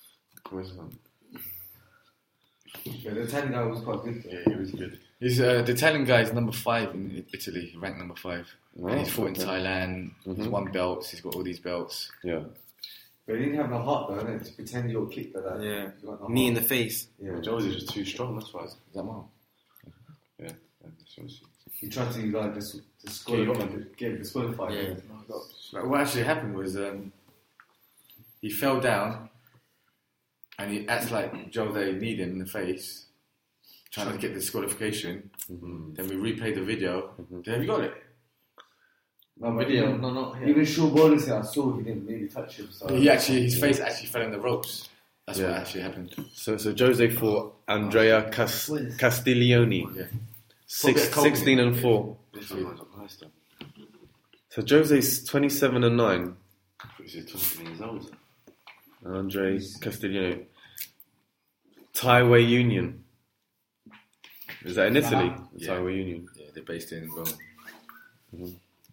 Yeah, the Italian guy was quite good. Yeah, he was good. He's the Italian guy is number 5 in Italy, ranked number 5. Wow, And he's fought in okay. Thailand. He's won belts. He's got all these belts. Yeah. But he didn't have no heart though, innit? To pretend you're kicked like that. Yeah. You got no Knee in heart. the face. Yeah. Jose's just too strong. That's why. Is that Mark? Yeah. That's honestly. He tried to like get disqualified. Yeah. Like, what actually happened was he fell down and he acts like Jose kneed him in the face, trying to get the disqualification. Then we replayed the video. Have you got it? No, Video, no, not here. Even Shaw Bowling said I saw he didn't really touch him. So His face actually fell in the ropes. That's what actually happened. So Jose fought Andrea Castiglione. Yeah. 16 and 4. Nice though. So Jose's 27 and 9. He's 20 years old. Andre Castiglione. Taiwei Union. Is that in Italy? Yeah. Taiwei Union. Yeah, they're based in Rome.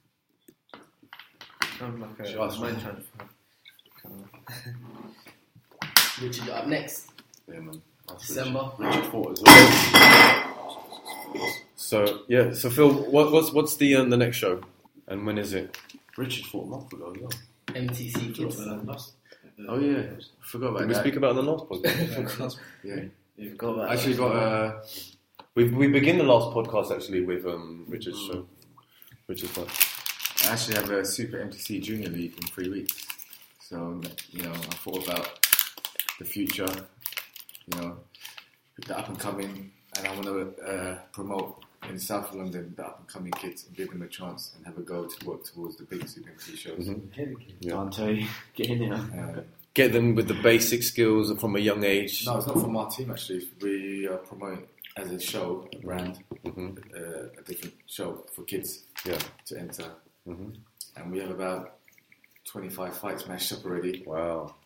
Sounds like a Shots, mind man. transfer. Which you got up next? Yeah, man. That's December. Richard fought as well. So Phil, what's the next show, and when is it? Richard fought a month ago as well. MTC Kids. Oh yeah, I forgot about Did we that. speak about it on the last podcast? Yeah. You forgot about Actually got We begin the last podcast actually with Richard's show, which is fun. I actually have a Super MTC Junior League in 3 weeks. So, I thought about the future, the up and coming, and I want to promote in South London the up and coming kids and give them a chance and have a go to work towards the big Super MTC shows. Dante, get in there. Get them with the basic skills from a young age. No, it's not from our team actually. We are promoting as a show, a brand, a different show for kids to enter. And we have about 25 fights matched up already. Wow.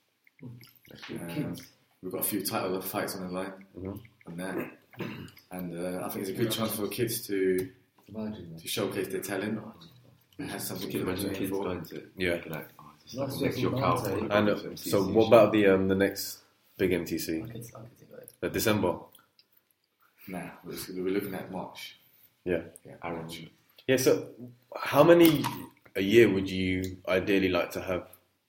We've got a few title fights on the line on that. And I think it's a good chance for kids to showcase their talent and have something to Imagine aim kids for. going to Yeah. next your cow. And so what about the next big MTC? December. Nah, we're looking at March. Yeah. Orange. Yeah. So how many a year would you ideally like to have?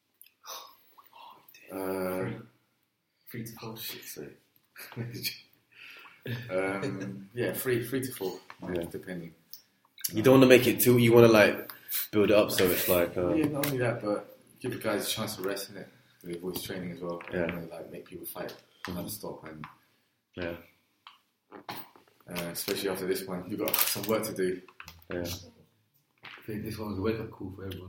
3 to 4. Yeah, three to four, depending. You don't want to make it too. You want to build it up so it's like. Yeah, not only that, but give the guys a chance to rest in it. With voice training as well. Yeah. And, make people fight non-stop and Yeah. especially after this one, you've got some work to do. Yeah. I think this one's a wake-up call for everyone.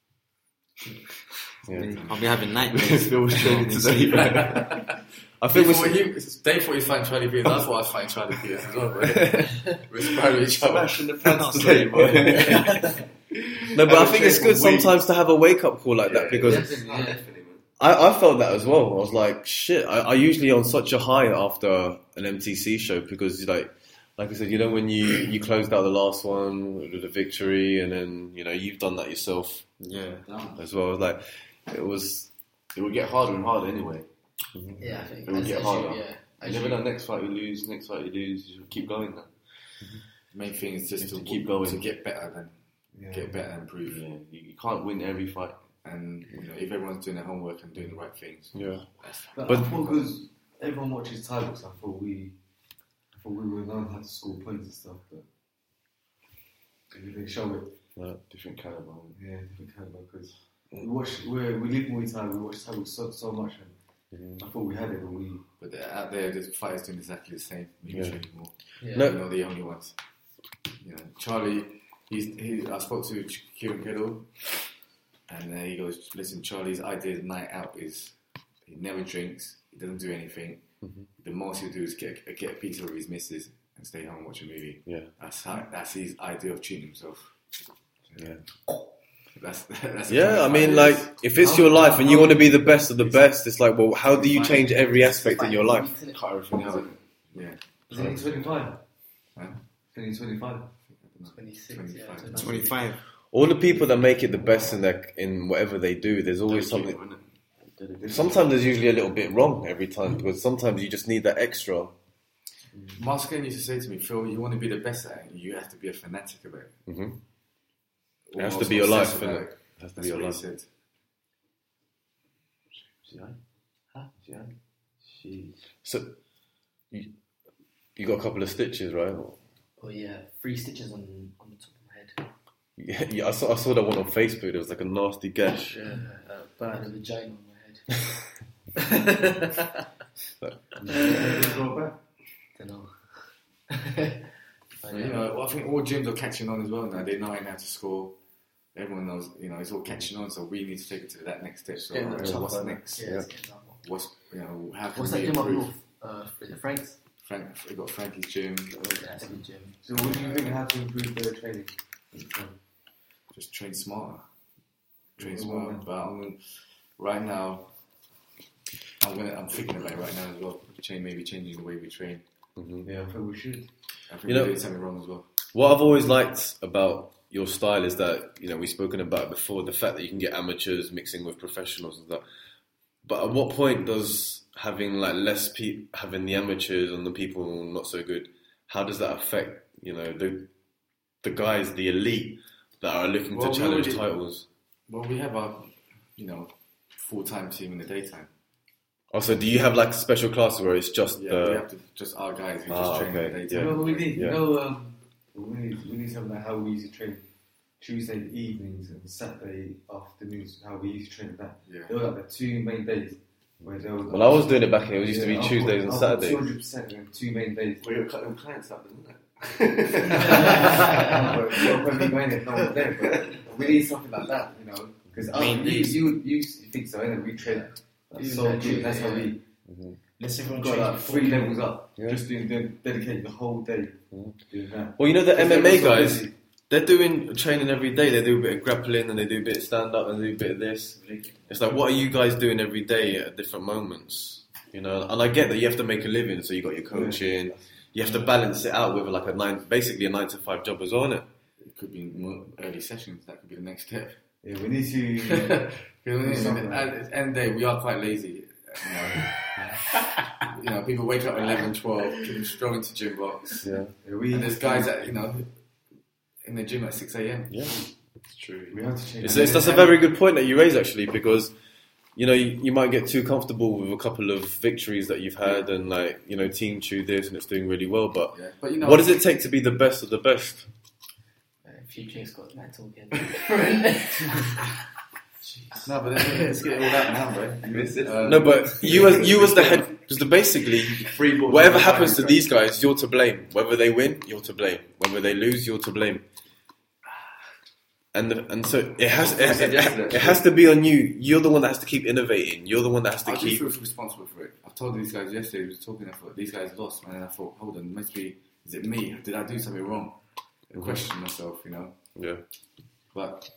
Yeah. I'll be having nightmares. Phil's training today. I think Dave thought he was fighting Charlie Pierce. I thought I was fighting Charlie Pierce as well. We're sparring each other. Smashing the pants today, boy. No, but I think it's good sometimes to have a wake up call like that because I felt that as well. I was like, shit. I usually on such a high after an MTC show because like I said, you know, when you closed out the last one with a victory, and then you know you've done that yourself, as well. Like it would get harder and harder anyway. Yeah, I think it would get harder. Yeah, you never know. Next fight you lose. Next fight you lose. You keep going. Then. The main thing is just to keep going, to get better, get better and improve. Yeah, you can't win every fight, and you know if everyone's doing their homework and doing the right things. Yeah, but I thought because everyone watches Thai box, I thought we were learning how to score points and stuff, but they show it. Different caliber. Yeah, different caliber because we live Muay Thai, we watch Thai box so much, and I thought we had it, but out there, the fighters doing exactly the same. Maybe training more. Yeah. We're not the only ones. You know, Charlie. I spoke to Kieran Kettle, and he goes, "Listen, Charlie's idea of night out is he never drinks, he doesn't do anything. The most he'll do is get a pizza with his missus and stay home and watch a movie. Yeah, that's his idea of treating himself. Yeah." That's I mean, like, if it's your life and you want to be the best of the best, it's like, well, how do you change every aspect in your life? Cut everything out. Yeah. Is it 25? Huh? 25? 26, 25. All the people that make it the best in whatever they do, there's always something. Sometimes there's usually a little bit wrong every time because sometimes you just need that extra. Masken used to say to me, Phil, you want to be the best at it, you have to be a fanatic about it. Mm-hmm. It has to be your life, innit? It has to be your life. So, you got a couple of stitches, right? Oh yeah, 3 stitches on the top of my head. Yeah, I saw that one on Facebook. There was like a nasty gash. Yeah, bad vagina on my head. Don't know. I think all gyms are catching on as well now. They know how to score. Everyone knows, it's all catching on. So we need to take it to that next step. So what's next? Yeah. How can what's we that gym up improve? north? Is it Frank's? We got Frankie's gym. That's a good gym. So what do you think how to improve their training? Just train smarter. But right now, I'm thinking about it right now as well. Maybe changing the way we train. Mm-hmm. Yeah, I think we should. I think we're doing something wrong as well. What I've always liked about your style is that, we've spoken about before, the fact that you can get amateurs mixing with professionals and that. But at what point does having having the amateurs and the people not so good, how does that affect, the guys, the elite that are looking to challenge titles? Well, we have our, full-time team in the daytime. Also, do you have like special classes where it's just we have just our guys who just train in the daytime? Yeah. You know what we need? We need something like how we used to train Tuesday evenings and Saturday afternoons. How we used to train that. Yeah. They were like the 2 main days. Well, I was doing it back here. It used to be Tuesdays and Saturdays. 200% and 2 main days. Well, you're cutting clients up, isn't it? But we need something like that, because you think so, and we train. That's so good. That's how we got like 3 levels up. Just dedicating the whole day doing that. Well, the MMA guys, they're doing training every day. They do a bit of grappling and they do a bit of stand up and they do a bit of this. It's like, what are you guys doing every day at different moments? And I get that you have to make a living, so you got your coaching. You have to balance it out with basically a 9 to 5 job as well, isn't it? It could be more early sessions. That could be the next step. Yeah, we need to. At the end of the day, we are quite lazy. People wake up at 11, 12, stroll into gym box. Yeah. And there's guys that in the gym at 6 a.m. Yeah, it's true. We have to change. That's a very good point that you raise, actually, because you might get too comfortable with a couple of victories that you've had, and Team Chew this and it's doing really well. But what does it take to be the best of the best? A few drinks got that talking. No, but let's get it all out now, bro. No, but you as the head, because basically, whatever happens to these guys, you're to blame. Whether they win, you're to blame. Whether they lose, you're to blame. And so it has to be on you. You're the one that has to keep innovating. You're the one that has to keep. I feel responsible for it. I told these guys yesterday. We were talking. I thought these guys lost, man. And I thought, hold on, is it me? Did I do something wrong? I questioned myself, Yeah. but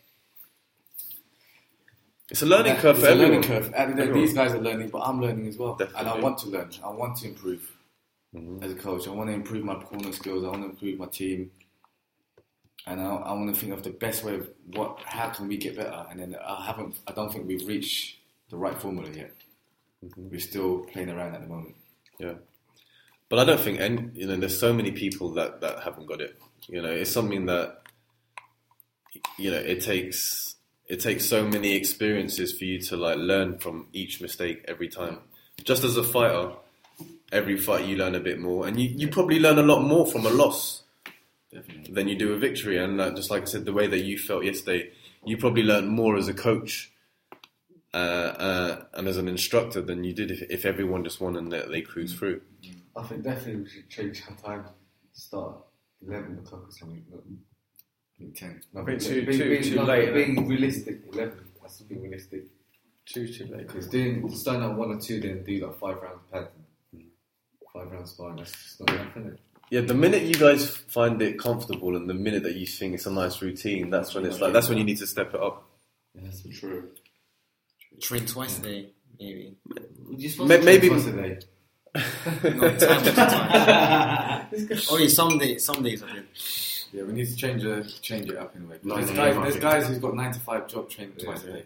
it's a learning curve it's for a everyone. learning curve. And these guys are learning, but I'm learning as well. Definitely. And I want to learn. I want to improve as a coach. I want to improve my corner skills. I want to improve my team. And I want to think of the best way of how can we get better. And then I don't think we've reached the right formula yet. We're still playing around at the moment. Yeah. But I don't think, there's so many people that haven't got it. It's something that, it takes so many experiences for you to like learn from each mistake every time. Just as a fighter, every fight you learn a bit more, and you probably learn a lot more from a loss than you do a victory. And just like I said, the way that you felt yesterday, you probably learned more as a coach and as an instructor than you did if everyone just won and they cruise through. I think definitely we should change our time. Start 11 o'clock or something. Not 10. I think too late. Being realistic, 11. That's being realistic. Too late. Because starting at 1 or 2, then do like 5 rounds padding. 5 rounds sparring. That's just not enough, isn't it? Yeah, the minute you guys find it comfortable and the minute that you think it's a nice routine, that's when that's when you need to step it up. Yeah, that's true. Train twice a day, maybe. Maybe twice a day. Not time to time. Only some days I did. Yeah, we need to change it up in a way. There's guys who've got 9 to 5 job training twice a day.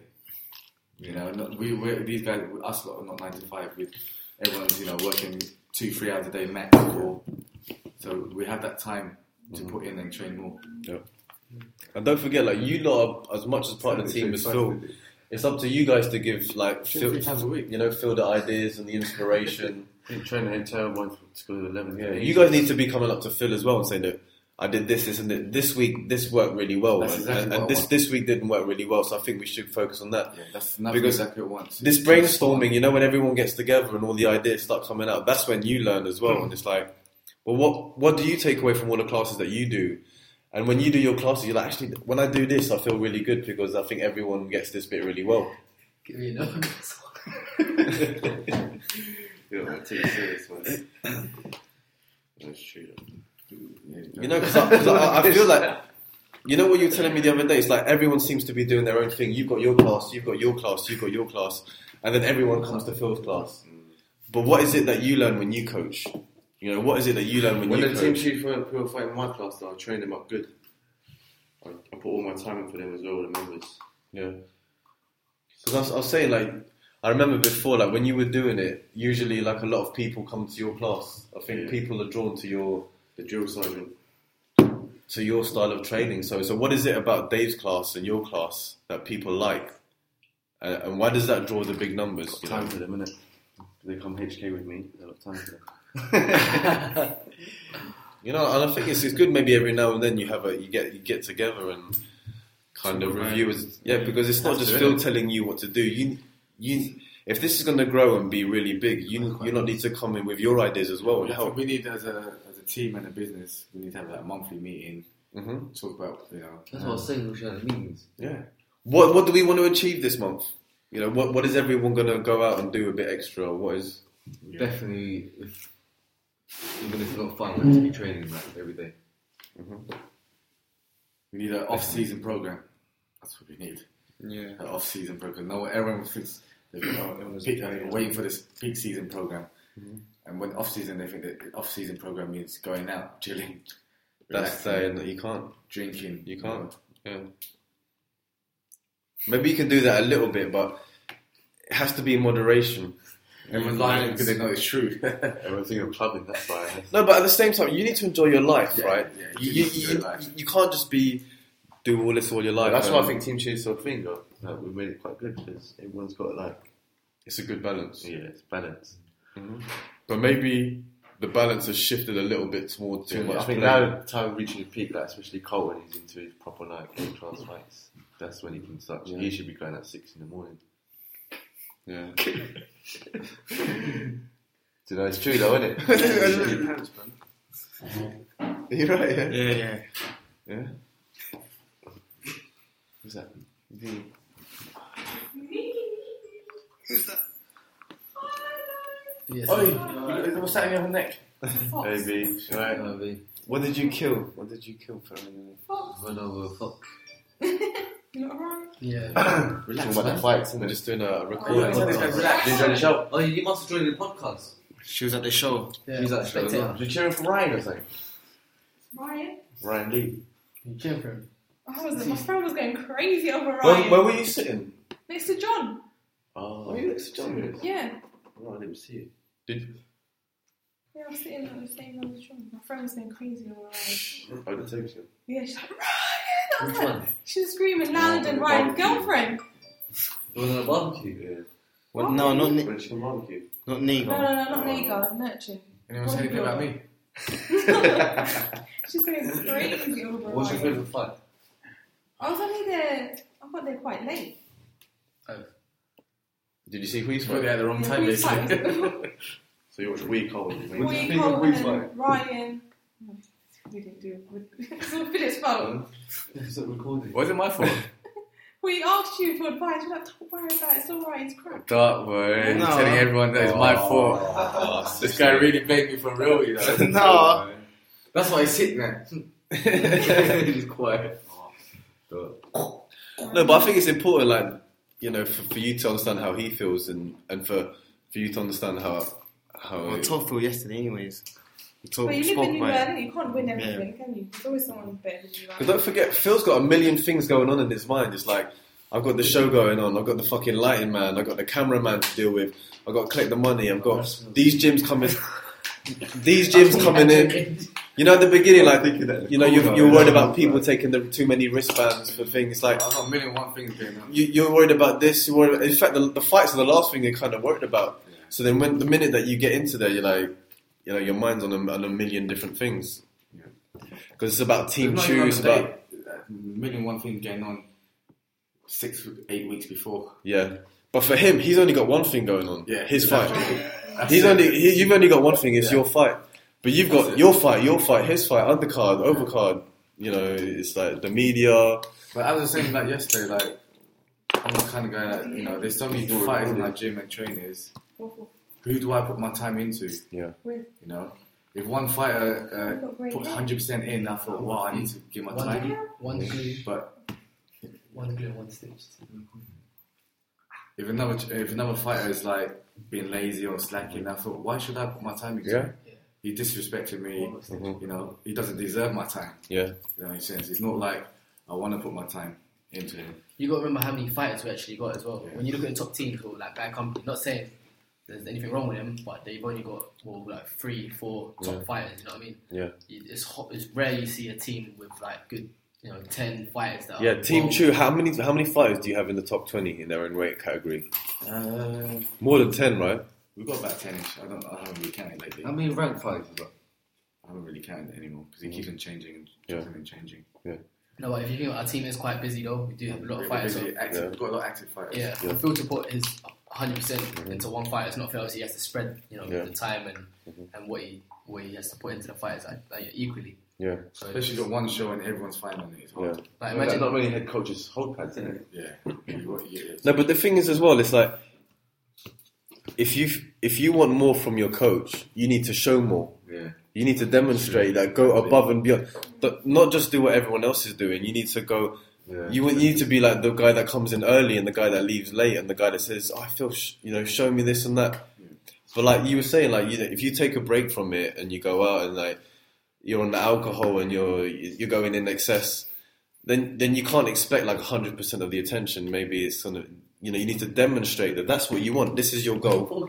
These guys, us lot are not 9 to 5. Everyone's working 2-3 hours a day max. So we have that time to put in and train more. Yeah. And don't forget, like you lot, are, as much as part of the team as Phil, it's up to you guys to give like Phil, 3 times a week. Phil the ideas and the inspiration. Train the entire one to go to 11. Yeah, you guys need to be coming up to Phil as well and saying, "Look, I did this, and this week this worked really well, and this week didn't work really well. So I think we should focus on that." Yeah, that's exactly what I want. This brainstorming, when everyone gets together and all the ideas start coming out, that's when you learn as well. And it's like, well, what do you take away from all the classes that you do? And when you do your classes, you're like, actually, when I do this, I feel really good because I think everyone gets this bit really well. Give me another You don't want to take it serious, man. That's true. Because I feel like, what you were telling me the other day, it's like everyone seems to be doing their own thing. You've got your class, you've got your class, you've got your class, and then everyone comes to Phil's class. But what is it that you learn when you coach? What is it that you learn when you coach? When the team chief were fighting in my class, though, I trained them up good. I put all my time in for them as well, the members. Yeah. So I was saying, like, I remember before, like, when you were doing it, usually, like, a lot of people come to your class. I think people are drawn to the drill sergeant, to your style of training. So what is it about Dave's class and your class that people like? And why does that draw the big numbers? Time for them, innit? They come HK with me, they have time for them. And I think it's good maybe every now and then you get together and kind of review because it's not just Phil telling you what to do. You if this is going to grow and be really big, you not need to come in with your ideas as well and help. We need as a team and a business, we need to have that monthly meeting. Talk about That's what I was saying. We should have meetings. Yeah. What do we want to achieve this month? What is everyone going to go out and do a bit extra? What is definitely even if it's not fun, we have to be training like every day. We need an off-season program. That's what we need. Yeah, an off-season program. No, everyone thinks they're waiting for this peak season program, and when off-season, they think that the off-season program means going out, chilling. That's saying that you can't drinking. You can't. Yeah. Maybe you can do that a little bit, but it has to be in moderation. Everyone's lying because they know it's true. Everyone's thinking of clubbing, that's why. No, but at the same time, you need to enjoy your life, right? Yeah, you can't just do all this all your life. That's why I think Team Cheer is so clean, though. Like, we made it quite good because everyone's got it's a good balance. Yeah, it's balance. But maybe the balance has shifted a little bit towards too much. I think now the time reaching a peak, especially Cole when he's into his proper A-class fights, that's when he can start. He should be going at 6 in the morning. Yeah. It's true though, isn't it? You're right, yeah. Yeah. Who's that? Who's that? Yes. Oi, what's that in your neck? Hey B, right. What did you kill? What did you kill for? Run over a fox. You not alright? Yeah. Relax, about the fights, we're just doing a record. Relax. You enjoy the show? Oh, you must have joined the podcast. She was at the show. Yeah. She was at the show as well. You're cheering for Ryan or something? Ryan? Ryan Lee. You cheering for him? My friend was going crazy over Ryan. Where were you sitting? Next to John. Oh, you next to John? Yeah. Oh, I didn't see it. Yeah, I was sitting on the same level as John. My friend was going crazy over Ryan. Oh, the same thing. Yeah, she's like, Ryan! I was like, she was screaming louder than Ryan's girlfriend. You want a barbecue? Well, no, not When she can barbecue. not Nego. No, not Nagar, Nurture. Anyone say anything about me? She's going crazy over What's your Ryan. favourite fight? I was only there, I got there quite late. Did you see Hui's Got fight? there at the wrong time, Hui's fight basically. was- So you watched Hui Cole. Hui, Coleman, Ryan. No, we didn't do it. It's all Philip's fault. Is it recording? Was it my fault? We asked you for advice. You're like, don't worry about it. It's alright. It's crap. Don't worry. No. Telling everyone that it's my fault. This guy really begged me for real, you know. No. That's why he's sitting there. He's quiet. No, but I think it's important, like, you know, for you to understand how he feels and for you to understand how. Well, Todd feel yesterday, anyways. But you live spoke in New about it. Berlin. You can't win everything, can you? There's always someone better than you. Because don't forget, Phil's got a million things going on in his mind. It's like, I've got the show going on, I've got the fucking lighting man, I've got the cameraman to deal with, I've got to collect the money, I've got these gyms coming in. You know, at the beginning, like, you know, you're worried about people taking too many wristbands for things. Like, I've got a million and one things going on. you're worried about this. You're worried. In fact, the fights are the last thing you're kind of worried about. So then, when the minute that you get into there, you're like, you know, your mind's on a million different things. Because it's about team chew. It's about a million and one things going on 6-8 weeks before. yeah. But for him, he's only got one thing going on. Yeah, his exactly. fight. You've only got one thing. It's your fight. But you've got your fight, his fight, undercard, overcard. You know, it's like the media. But as I was saying like yesterday, like I'm the kind of guy that, you know, there's so many fighters in my gym and trainers. Who do I put my time into? Yeah. You know, if one fighter put 100% in, I thought, wow, I need to give my time. One degree. But One degree, one stitch. if another fighter is like being lazy or slacking, I thought, why should I put my time into? Yeah. He disrespected me. You know, he doesn't deserve my time. Yeah. That makes sense. It's not like I want to put my time into him. You got to remember how many fighters we actually got as well. Yeah. When you look at the top teams or like bad company, not saying there's anything wrong with them, but they've only got like 3-4 top fighters. You know what I mean? Yeah. It's rare you see a team with like good, 10 fighters. That Yeah, Team Chew. How many fighters do you have in the top 20 in their own weight category? More than 10, right? We've got about 10ish. I haven't really counted lately. How many ranked fighters you got? I haven't really counted anymore because he keeps on changing and changing. Yeah. No, but if you think our team is quite busy though, we do have a lot of fighters. We've got a lot of active fighters. Yeah, for Phil to put his 100% into one fight, it's not fair. Obviously, he has to spread, the time and what he has to put into the fights like equally. Yeah. So especially got one show and everyone's fighting on it. It's hard. Yeah. Like, imagine not many head coaches hold pads, isn't it? Yeah. No, but the thing is as well, it's like if you want more from your coach, you need to show more. Yeah. You need to demonstrate that, go above and beyond. But not just do what everyone else is doing. You need to go. Yeah. You need to be like the guy that comes in early and the guy that leaves late and the guy that says, "I feel, show me this and that." But like you were saying, like if you take a break from it and you go out and like you're on the alcohol and you're going in excess, then you can't expect like 100% of the attention. Maybe it's gonna, you need to demonstrate that that's what you want. This is your goal.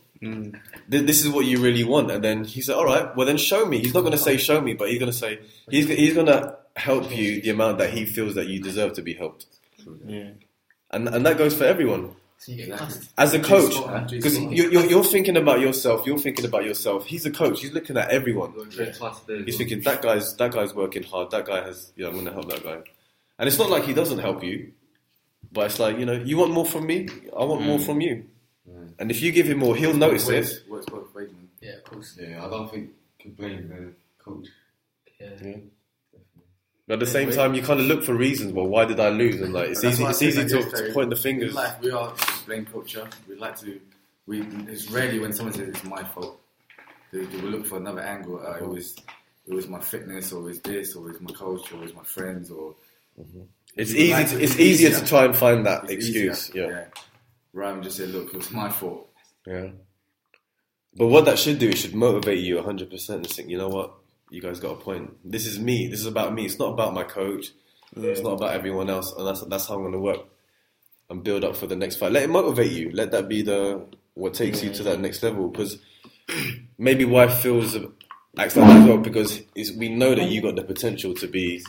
This is what you really want. And then he said, "All right, well then show me." He's not going to say show me, but he's going to say he's going to help you the amount that he feels that you deserve to be helped. Yeah. And that goes for everyone. So you get cussed. As a coach, because you're thinking about yourself. You're thinking about yourself. He's a coach. He's looking at everyone. He's thinking that guy's working hard. That guy has, I'm going to help that guy. And it's not like he doesn't help you, but it's like, you want more from me. I want more from you. And if you give him more, he'll notice it. Works both ways, man. Yeah, of course. Yeah, I don't think you can blame the coach. Yeah. But at the same time, you kind of look for reasons. Well, why did I lose? And like, it's easy to point the fingers. In life, we are blame culture. It's rarely when someone says it's my fault. They will look for another angle. It was my fitness, or it was this, or it was my coach, or it was my friends, or It's You like easy. to- It's easier to try and find that It's excuse. easier, Yeah. Rather than just say, look, it was my fault. Yeah. But what that should do, it should motivate you 100% and think, you know what, you guys got a point. This is me. This is about me. It's not about my coach. It's not about everyone else. And that's how I'm going to work and build up for the next fight. Let it motivate you. Let that be what takes you to that next level. Because maybe why Phil's acts like that as well, because we know that you got the potential to be,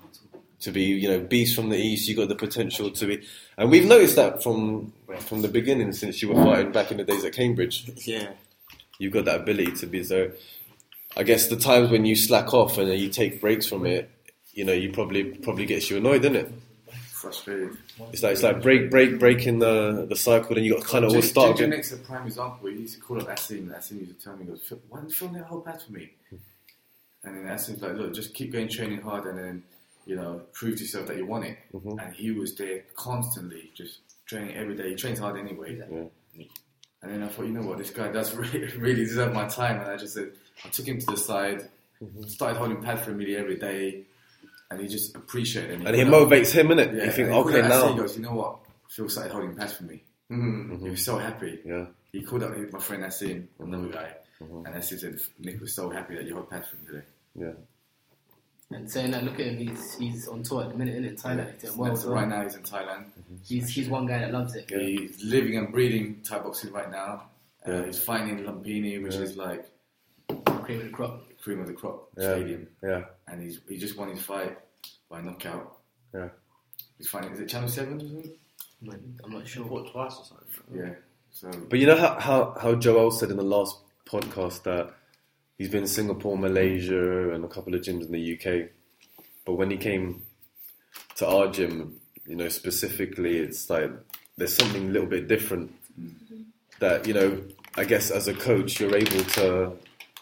beast from the east. You got the potential to be, and we've noticed that from the beginning since you were fighting back in the days at Cambridge. Yeah. You've got that ability to be. So I guess the times when you slack off and you take breaks from it, you probably gets you annoyed, doesn't it? Frustrated. It's like breaking the cycle, then you got to kind of all start again. Next, a prime example, he used to call up Asim. Asim used to tell me, he goes, why don't you film that whole pass for me? And then Asim's like, look, just keep going training hard and then, prove to yourself that you want it. Mm-hmm. And he was there constantly, just training every day. He trains hard anyway. Yeah. And then I thought, you know what, this guy does really deserve my time. And I took him to the side, started holding pad for him really every day. And he just appreciated it. And it motivates him, innit? Yeah, you think, and he okay, called now. He goes, you know what? Phil started holding pads for me. He was so happy. Yeah. He called up my friend Asim, another guy. And Asim said, Nick was so happy that you hold pads for him today. Yeah. And saying that, look at him, he's on tour at the minute, in Thailand. He's doing well as well. Right now he's in Thailand. He's one guy that loves it. Yeah, he's living and breathing Thai boxing right now. He's fighting in Lumpini, which is like cream of the crop. Cream of the crop Yeah. stadium. Yeah. And he just won his fight by knockout. Yeah. He's fighting, is it Channel 7 or something? I'm not sure. Fought twice or something. Yeah. So, But you know how Joel said in the last podcast that he's been in Singapore, Malaysia, and a couple of gyms in the UK. But when he came to our gym, specifically, it's like there's something a little bit different that, I guess as a coach, you're able to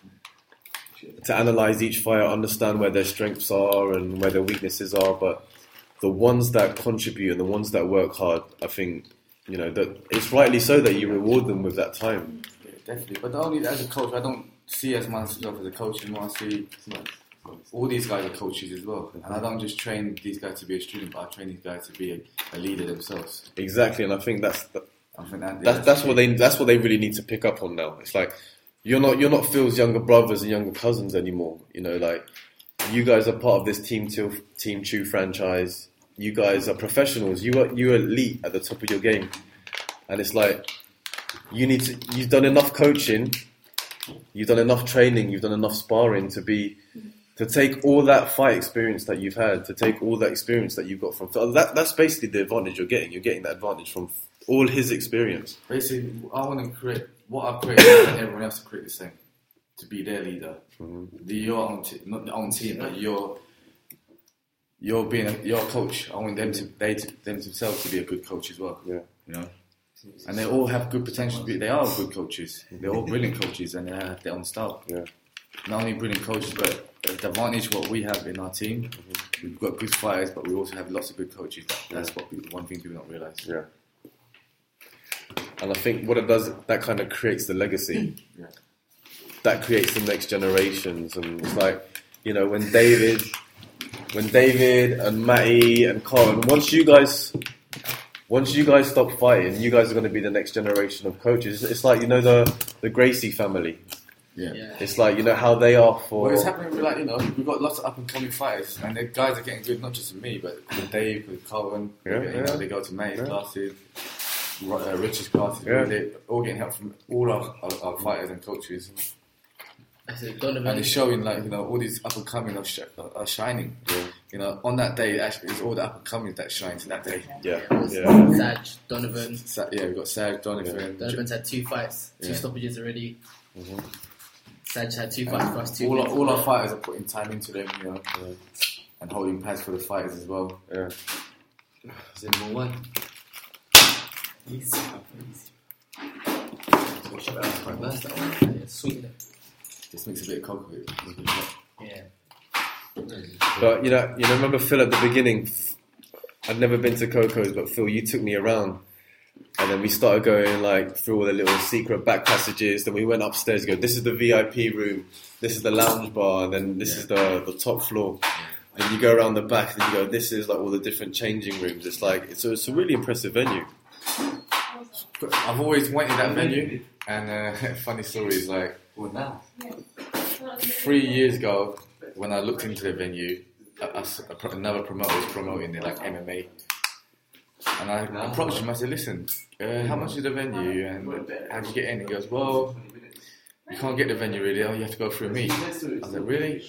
analyze each fighter, understand where their strengths are and where their weaknesses are. But the ones that contribute and the ones that work hard, I think, that it's rightly so that you reward them with that time. yeah, definitely. But only as a coach, I don't see as myself as a coach anymore. I see all these guys are coaches as well. And I don't just train these guys to be a student, but I train these guys to be a leader themselves. Exactly, and I think that's that's what they really need to pick up on now. It's like you're not Phil's younger brothers and younger cousins anymore. Like you guys are part of this Team Chew franchise. You guys are professionals. You're elite at the top of your game, and it's like you've done enough coaching, you've done enough training, you've done enough sparring to take all that fight experience that you've had, to take all that experience that you've got from Phil. That's basically the advantage you're getting. You're getting that advantage from all his experience. Basically, I want to create what I've created. I want everyone else to create the same, to be their leader. Your own not the own team, but you're being your coach. I want them themselves to be a good coach as well. Yeah, and they all have good potential. They are good coaches. They're all brilliant coaches, and they have their own style. Yeah, not only brilliant coaches, but the advantage what we have in our team. We've got good fighters, but we also have lots of good coaches. That's one thing people don't realise. Yeah. And I think what it does, that kind of creates the legacy. Yeah. That creates the next generations. And it's like, when David and Matty and Colin, once you guys stop fighting, you guys are going to be the next generation of coaches. It's like, the Gracie family. Yeah. It's like, how they are for... Well, it's happening with we've got lots of up-and-coming fighters, and the guys are getting good, not just with me, but with Dave, with Colin. They go to Matty's classes, Richard's classes. They're all getting help from all our fighters and coaches. And it's showing, all these up-and-coming are shining. Yeah. On that day, actually, it's all the up-and-comings that shines that day. Yeah. Saj, Donovan. We've got Saj, Donovan. Donovan's had 2 fights, 2 stoppages already. Saj had 2 fights for us too. All our fighters are putting time into them, and holding pads for the fighters as well. Yeah. Is there more one? Easy. Sweet. Just makes a bit of coke with it. Yeah. But remember Phil at the beginning? I'd never been to Coco's, but Phil, you took me around. And then we started going through all the little secret back passages. Then we went upstairs. This is the VIP room. This is the lounge bar. And then this is the top floor. and you go around the back, and you go, this is like all the different changing rooms. It's like it's a really impressive venue. I've always wanted that venue, and funny story is like, Well, now. 3 years ago, when I looked into the venue, another promoter was promoting it, like MMA. And I approached him, I said, listen, how much is the venue and how do you get in? He goes, well, you can't get the venue really, you have to go through me. I said, really?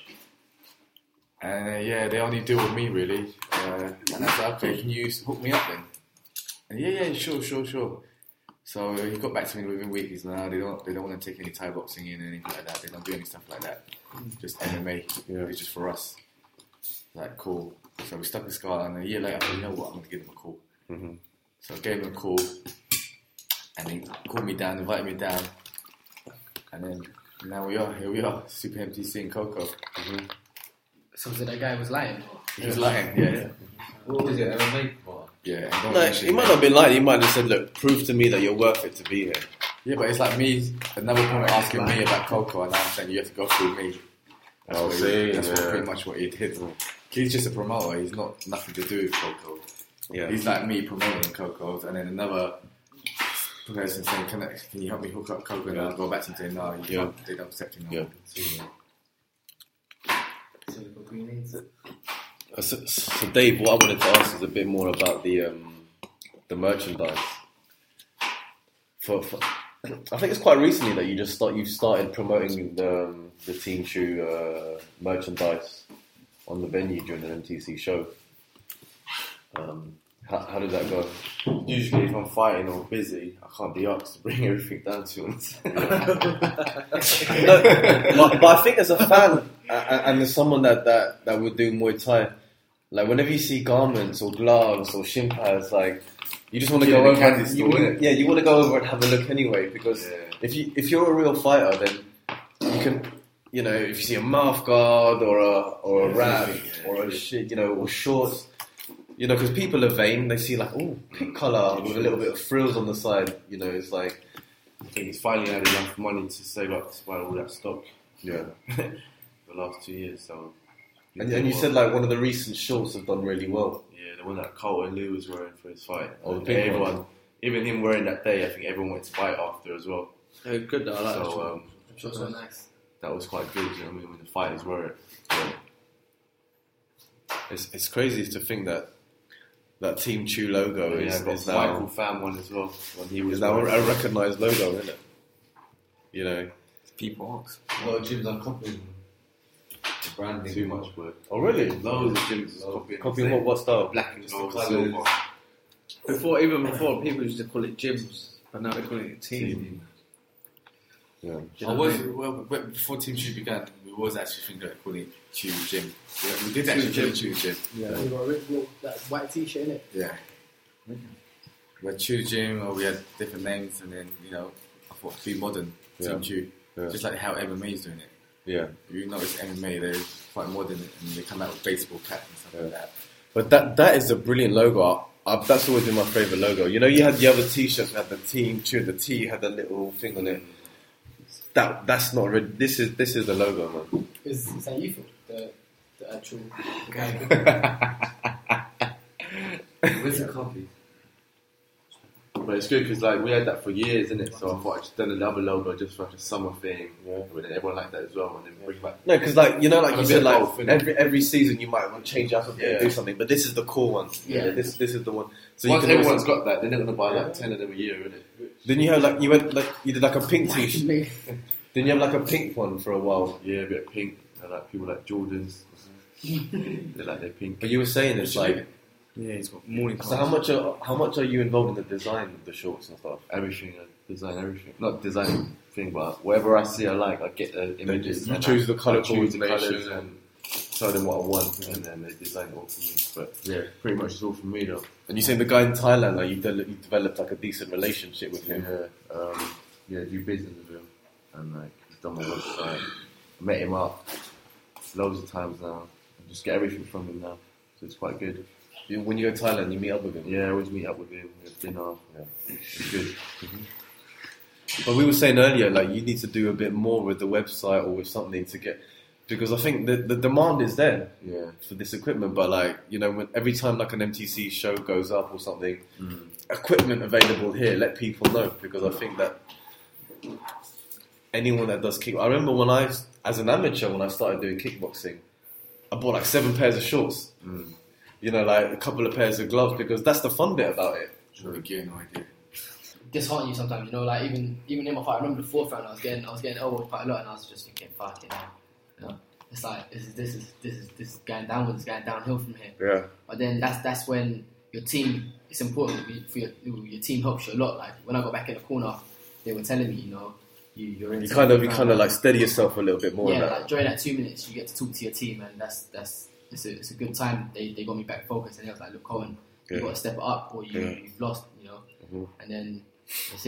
And yeah, they only deal with me really. And I said, okay, can you hook me up then? And yeah, sure. So he got back to me within a week. He's like, no, they don't want to take any Thai boxing in or anything like that. They don't do any stuff like that. Just MMA. It's just for us. Like, cool. So we stuck with Scar, and a year later I thought, you know what, I'm going to give him a call. Mm-hmm. So I gave him a call, and he called me down, invited me down, and then now here we are, Super MTC in Coco. Mm-hmm. So that guy was lying? He was lying, yeah. What was it, MMA? Yeah. No, he might not have been lying. He might have said, look, prove to me that you're worth it to be here. Yeah, but it's like me, another promoter asking me about Coco, and I'm saying you have to go through me. That's pretty much what he did. He's just a promoter. He's not nothing to do with Coco. Yeah. He's like me promoting Coco, and then another person saying, "Can you help me hook up Coco?" And I'll go back to him saying, "No, you can't. They don't accept you." No. So Dave, what I wanted to ask is a bit more about the merchandise. For I think it's quite recently that you've started promoting the Team Chew merchandise on the venue during an MTC show. How did that go? Usually, if I'm fighting or busy, I can't be asked to bring everything down to him. But I think as a fan and as someone that would do Muay Thai, like whenever you see garments or gloves or shin pads, like you just want to go over. You want to go over and have a look anyway, because if you're a real fighter, then you can. You know, if you see a mouth guard or a wrap or a shit, or shorts, because people are vain. They see like, oh, pink colour with a little bit of frills on the side. It's like, I think he's finally had enough money to save up to buy all that stock. Yeah, the last 2 years. So, and you said like one of the recent shorts have done really well. Yeah, the one that Carlton Liu was wearing for his fight. Oh, the pink one. Even him wearing that day, I think everyone went to buy it after as well. Oh, good though. I like so, that. Shorts are nice. That was quite good, when the fighters wear it. Yeah. It's crazy to think that Team Chew logo is now Michael Pham one as well. When he was now a recognised logo, isn't it? People ask. A lot of gyms are copying the branding. Too much work. Oh really? Loads of gyms copying what style? Black and silver. Even before, people used to call it gyms, but now they're calling it team. Yeah. Before Team Chew began, we was actually thinking of calling it Chew Gym. Yeah, we did actually call it Chew Gym. Yeah, we got that white t-shirt in it. Yeah. We had Chew Gym, or we had different names, and then, I thought be modern, Team Chew. Yeah. Just like how MMA is doing it. Yeah. You notice MMA, they're quite modern, and they come out with baseball caps and stuff like that. But that is a brilliant logo. That's always been my favourite logo. You had the other t-shirts, had the Team Chew, the T had the little thing on it. That's not red. This is the logo, man. Is that you for the actual guy? Where's the copy? But it's good because we had that for years, isn't it? So I thought I'd just done another logo just for like a summer thing. Yeah. But then everyone liked that as well, and then bring back. No, because like you said, every season you might want to change up a bit and do something, but this is the cool one. Yeah. This is the one. So once everyone's got that, they're not going to buy like 10 of them a year, isn't it? Then you have you did like a pink t-shirt. Then you have like a pink one for a while. Yeah, a bit of pink. I like people like Jordans. They like their pink. But you were saying it's like. Yeah, he's got morning cards. So how much are you involved in the design of the shorts and stuff? Everything, I design everything. Not design thing, but whatever I see I like, I get the images. You choose the colour combinations and tell them what I want, and then they design it all for me. But yeah, pretty much it's all for me though. And you saying the guy in Thailand, like you developed like a decent relationship with him? Yeah, do business with him, and like he's done my website. I met him up loads of times now. I just get everything from him now, so it's quite good. When you go to Thailand, you meet up with him? Yeah, I always meet up with him. We have dinner. Yeah. It's good. Mm-hmm. But we were saying earlier, like, you need to do a bit more with the website or with something to get... because I think the demand is there Yeah. for this equipment. But like, you know, when every time like an MTC show goes up or something, equipment available here, let people know, because I think that anyone that does kick, I remember when as an amateur, when I started doing kickboxing, I bought like 7 pairs of shorts, you know, like a couple of pairs of gloves, because that's the fun bit about it. Sure, again, no idea. Dishearten you sometimes, you know, like even in my fight, I remember the 4th round, I was getting elbowed quite a lot, and I was just thinking, fuck it, you know, it's like this is going downwards, it's going downhill from here. Yeah. But then that's when your team, it's important for your team helps you a lot. Like when I got back in the corner, they were telling me, you know, you're in. You kind of like steady yourself a little bit more. Yeah, in that. like during that 2 minutes, you get to talk to your team, and it's a good time. They got me back focused, and they was like, look, Cohen, you got to step it up, or you've lost, you know. And then it's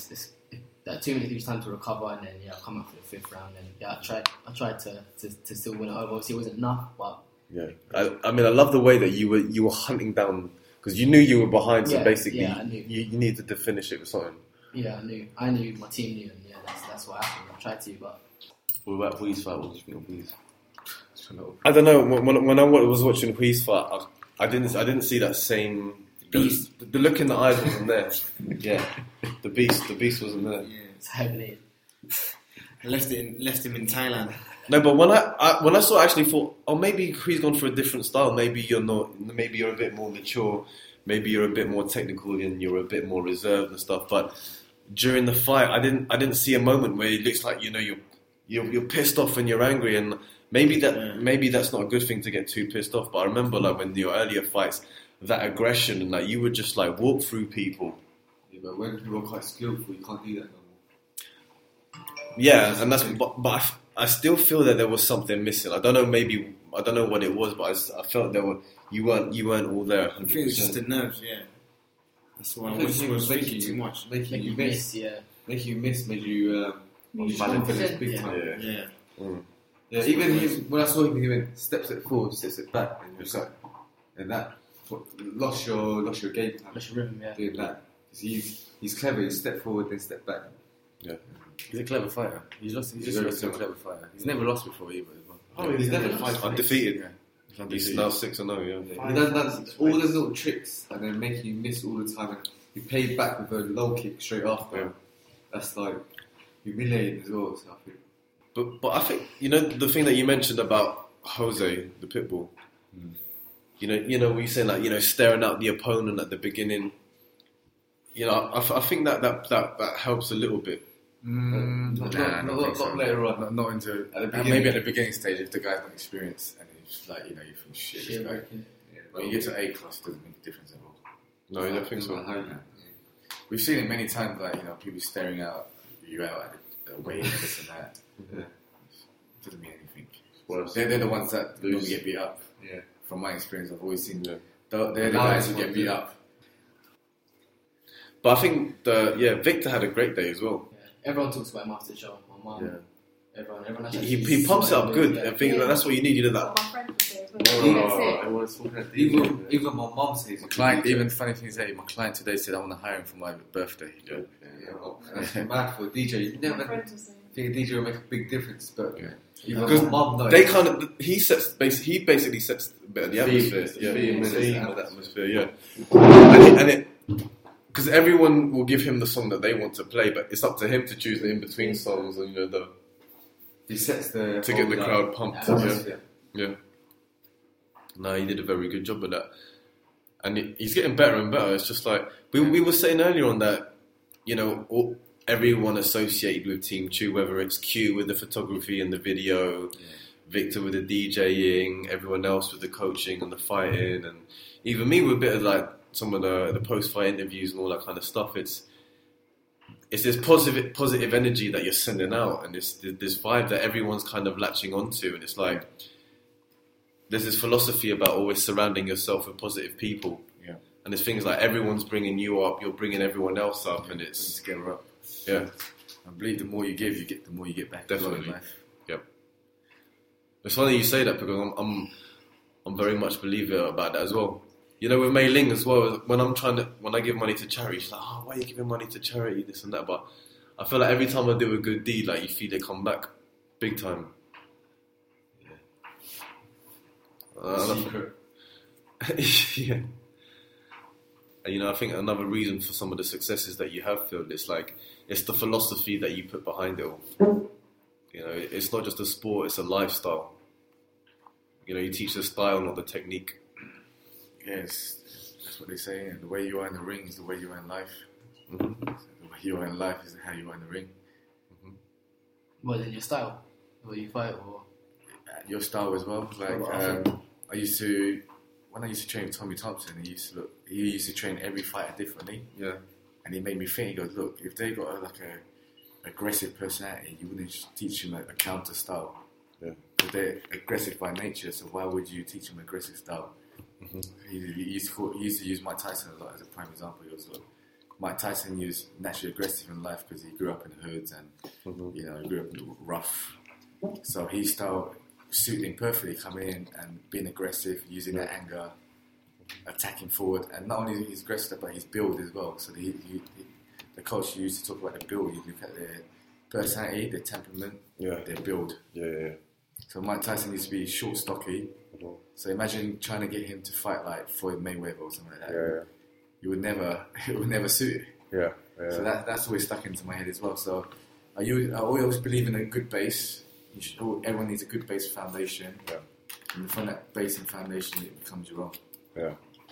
that 2 minutes gives time to recover, and then I come out for the 5th round, and I tried to still win it over. Obviously, it wasn't enough, but yeah, I mean, I love the way that you were hunting down, because you knew you were behind, so basically I knew. you needed to finish it with something. Yeah, I knew my team knew, and that's what happened. I tried to, but What about Hui's fight? What did you think of Hui's? I don't know. When I was watching Hui's fight, I didn't see that same beast. The look in the eyes wasn't there. Yeah, the beast wasn't there. Yeah, it's happening. I left him in Thailand. No, but when I saw, I actually thought, oh, maybe Hui's gone for a different style. Maybe you're not. Maybe you're a bit more mature. Maybe you're a bit more technical and you're a bit more reserved and stuff. But during the fight, I didn't see a moment where it looks like, you know, you're pissed off and you're angry, and maybe that's not a good thing to get too pissed off. But I remember like when your earlier fights, that aggression, and like you would just like walk through people. Yeah, but when people are quite skillful, you can't do that no more. Yeah, and that's but I still feel that there was something missing. I don't know what it was, but I felt you weren't all there. 100%. I think it's just the nerves, yeah. That's why I was thinking too much. Making you miss, made you confident. big time. Yeah. Yeah, even when I saw him, he went steps it forward, steps it back, and you're like, and that lost your game time. Lost your rhythm, yeah. Doing that, because he's clever. He step forward, then step back. Yeah, he's a clever fighter. He's just a clever fighter. He's never lost before either. Oh, he's never lost. Undefeated. Yeah. He's now 6-0. Yeah. He does all those little tricks, and then make you miss all the time. And you pay back with a low kick straight after. Yeah. That's like humiliating as well. So I think. But I think, you know, the thing that you mentioned about Jose, the pitbull, you know, we saying like, you know, staring at the opponent at the beginning, you know, I think that helps a little bit. Not later on. Not into maybe at the beginning stage if the guy's not experienced and he's like, you know, you think shit. This guy. When you get to A class, it doesn't make a difference at all. No, you don't think so. We've seen it many times, like, you know, people staring out at the way and this and that. It doesn't mean anything. They're the ones that normally get beat up. Yeah. From my experience, I've always seen they're the guys who get beat up. But I think Victor had a great day as well. Yeah. Everyone talks about Master Show. My mum. Yeah. Everyone. He pumps it up good. I think that's what you need. You know that. My friend would say as well. Even my mum says my client. Even funny thing is, my client today said I want to hire him for my birthday. That's mad for a DJ. You never think a DJ will make a big difference, but because they kind of he basically sets a bit of the atmosphere. The atmosphere. Yeah, and it. Because everyone will give him the song that they want to play, but it's up to him to choose the in-between songs and, you know, he sets to get the crowd pumped. Yeah. No, he did a very good job with that, and he's getting better and better. It's just like we were saying earlier on that, you know, everyone associated with Team Chew, whether it's Q with the photography and the video, Victor with the DJing, everyone else with the coaching and the fighting, and even me with a bit of like some of the post-fight interviews and all that kind of stuff. It's this positive energy that you're sending out, and this vibe that everyone's kind of latching onto, and it's like there's this philosophy about always surrounding yourself with positive people. Yeah. And there's things like everyone's bringing you up, you're bringing everyone else up, and it's together up. Yeah. I believe the more you give, the more you get back. Definitely. Yep. It's funny you say that because I'm very much a believer about that as well. You know, with Mei Ling as well, when I give money to charity, she's like, oh, why are you giving money to charity, this and that? But I feel like every time I do a good deed, like you feel it come back big time. Secret. Yeah. And, I think another reason for some of the successes that you have, Phil, it's the philosophy that you put behind it all. It's not just a sport; it's a lifestyle. You teach the style, not the technique. Yes, that's what they say. And the way you are in the ring is the way you are in life. Mm-hmm. The way you are in life is how you are in the ring. Mm-hmm. What in your style? The way you fight, or your style as well. Like I used to train with Tommy Thompson. He used to train every fighter differently. Yeah. And he made me think. He goes, look, if they got a aggressive personality, you wouldn't teach them a counter style. Yeah. But they're aggressive by nature, so why would you teach them aggressive style? Mm-hmm. He used to use Mike Tyson a lot as a prime example. He was like, Mike Tyson was naturally aggressive in life because he grew up in the hoods and he grew up in the rough. So his style suited him perfectly, coming in and being aggressive, using that anger, attacking forward, and not only his aggressive but his build as well. So the coach used to talk about the build. You look at their personality, their temperament, their build. Yeah. So Mike Tyson used to be short, stocky. So imagine trying to get him to fight like Floyd Mayweather or something like that. Yeah. It would never suit it. Yeah. So that's always stuck into my head as well. So I always believe in a good base. Everyone needs a good base foundation. Yeah. And from that base and foundation, it becomes your own. Yeah.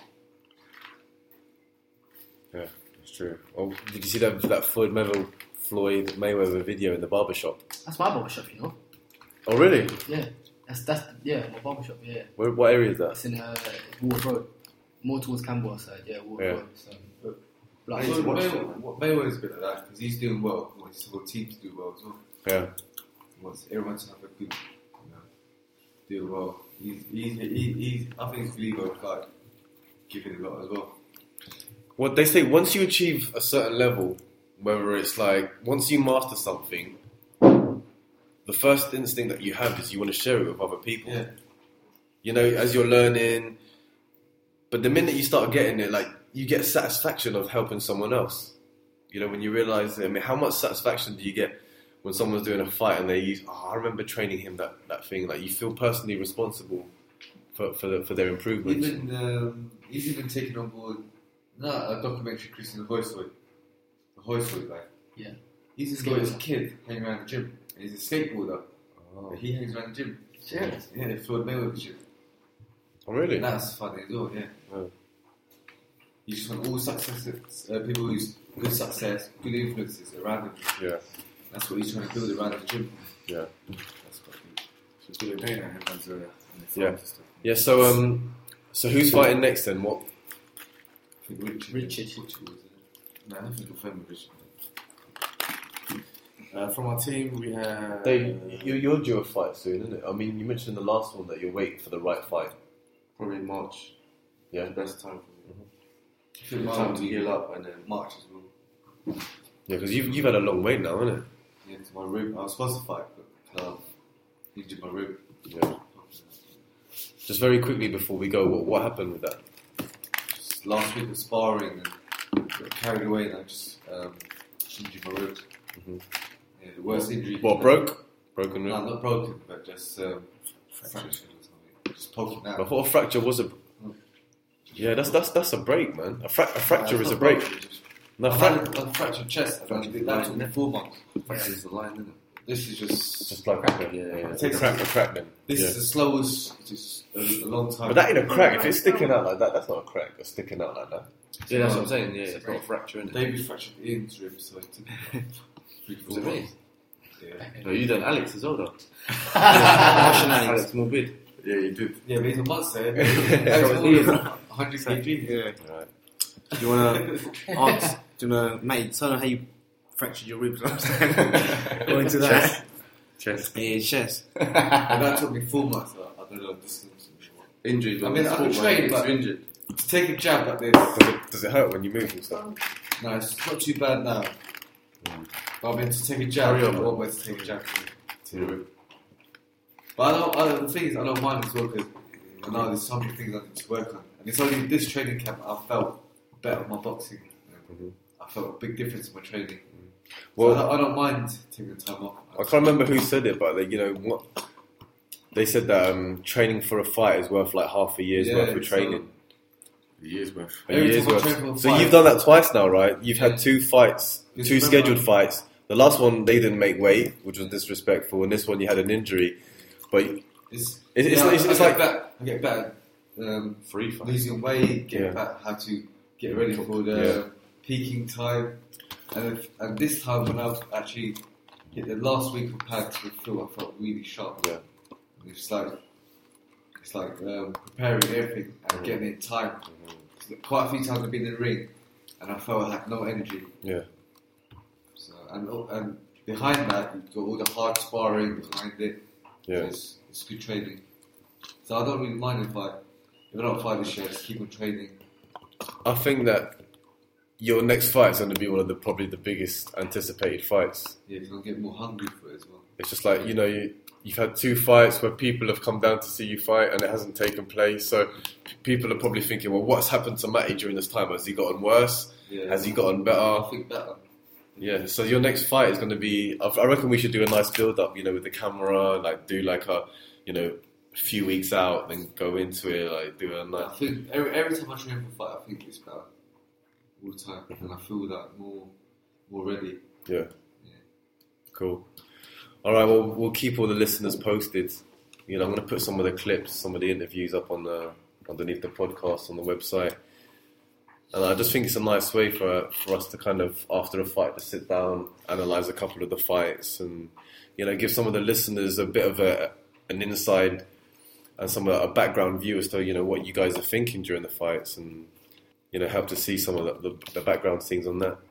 Yeah, that's true. Oh, did you see that Floyd Mayweather video in the barbershop? That's my barbershop, Oh, really? Yeah. That's my barbershop, yeah. What area is that? It's in Water Road. More towards Camberwell side, Water Road. So, Mayweather's a bit like that because he's doing well. He wants the whole team to do well as well. Yeah. He wants everyone to have a good, do well. He's I think he's really good guy, giving a lot as well. Well, they say once you achieve a certain level, whether it's like once you master something, the first instinct that you have is you want to share it with other people. Yeah. As you're learning. But the minute you start getting it, like you get satisfaction of helping someone else. When you realise, how much satisfaction do you get when someone's doing a fight and they use, I remember training him that thing. Like you feel personally responsible for their improvements. He's even taken on board a documentary, Christian Hoysoy, the Hoysoy guy. Yeah. He's just got his kid hanging around the gym. He's a skateboarder. Oh. He hangs around the gym. Yeah, Floyd Mayweather gym. Oh, really? And that's funny as well, yeah. Oh. You just want all success, people who's good success, good influences around him. Yeah. That's what he's trying to build around the gym. Yeah. That's quite good. So it's good data everyone's yeah. Yeah, so who's fighting next then? What? I think Richard. No, I don't think we'll film Richard. From our team, we have... Dave, you're due a fight soon, isn't it? I mean, you mentioned in the last one that you're waiting for the right fight. Probably March. Yeah. The best time for me. I think time to heal up and then March as well. Yeah, because you've had a long wait now, haven't it? Yeah, it's my rib. I was supposed to fight, but injured my rib. Yeah. Just very quickly before we go, what happened with that? Just last week of sparring and got carried away and I just injured my ribs. Mm-hmm. Yeah, the worst injury. What, broke? Broken rib? No, not broken, but just fractured or something. Just poking out. I thought a fracture was a... Yeah, that's a break, man. A fracture is a break. No, a fractured chest. That took me 4 months. Fracture is the line, isn't it? This is just like that. Yeah. It A crack then. This is the slowest. It's a long time. But that ain't a crack. If it's sticking out like that, that's not a crack. It's sticking out like that. Yeah, that's what I'm saying. Yeah, it's not a fracture, isn't it? David fractured Ian's rib, so it took 3-4 months. Yeah. No, you done Alex as well, though. Alex Morbid. Yeah, you did. Yeah, but he's a monster. 100 kg. Yeah. Right. Do you want to ask? Do you want to, mate? Tell them how you fractured your ribs last time. Go into that. Chest. Yeah, chest. And that took me 4 months. I don't know distance. Injured. I mean, I can train, but injured. To take a jab like this. Does it hurt when you move and stuff? No, it's not too bad now. But I mean, to take a jab, I want me to take a jab to your rib. But the thing is, I don't mind as well because I know there's so many things I need to work on. And it's only this training camp I felt better at my boxing. I felt a big difference in my training. Well, so I don't mind taking the time off. I can't remember who said it, but they said that training for a fight is worth like half a year's worth of training. A year's worth. A year's worth. So you've done that twice now, right? You've had 2 fights, 2 scheduled fights. The last one they didn't make weight, which was disrespectful, and this one you had an injury. But it's like that. I get better. Free fight. Losing weight, get back how to get ready for the peaking time, and this time when I actually hit the last week of pads with Phil, I felt really sharp. Yeah, it's like preparing everything and getting in time. Quite a few times I've been in the ring and I felt I had no energy. Yeah. So and behind that you've got all the hard sparring behind it. Yeah. It's good training. So I don't really mind if I don't fight this year, just keep on training. I think that your next fight is going to be one of probably the biggest anticipated fights. Yeah, you're going to get more hungry for it as well. It's just like, you've had 2 fights where people have come down to see you fight and it hasn't taken place. So people are probably thinking, well, what's happened to Matty during this time? Has he gotten worse? Yeah. Has he gotten better? I think better. Yeah, so your next fight is going to be... I reckon we should do a nice build-up, with the camera, like do like a, a few weeks out, then go into it, like do a nice... I think every time I train for a fight, I think it's better. All the time. And I feel that more ready. Yeah. Cool. All right, well, we'll keep all the listeners posted. I'm going to put some of the clips, some of the interviews up on underneath the podcast on the website. And I just think it's a nice way for us to kind of, after a fight, to sit down, analyse a couple of the fights and, give some of the listeners a bit of an inside and some a background view as to, what you guys are thinking during the fights and, help to see some of the background scenes on that.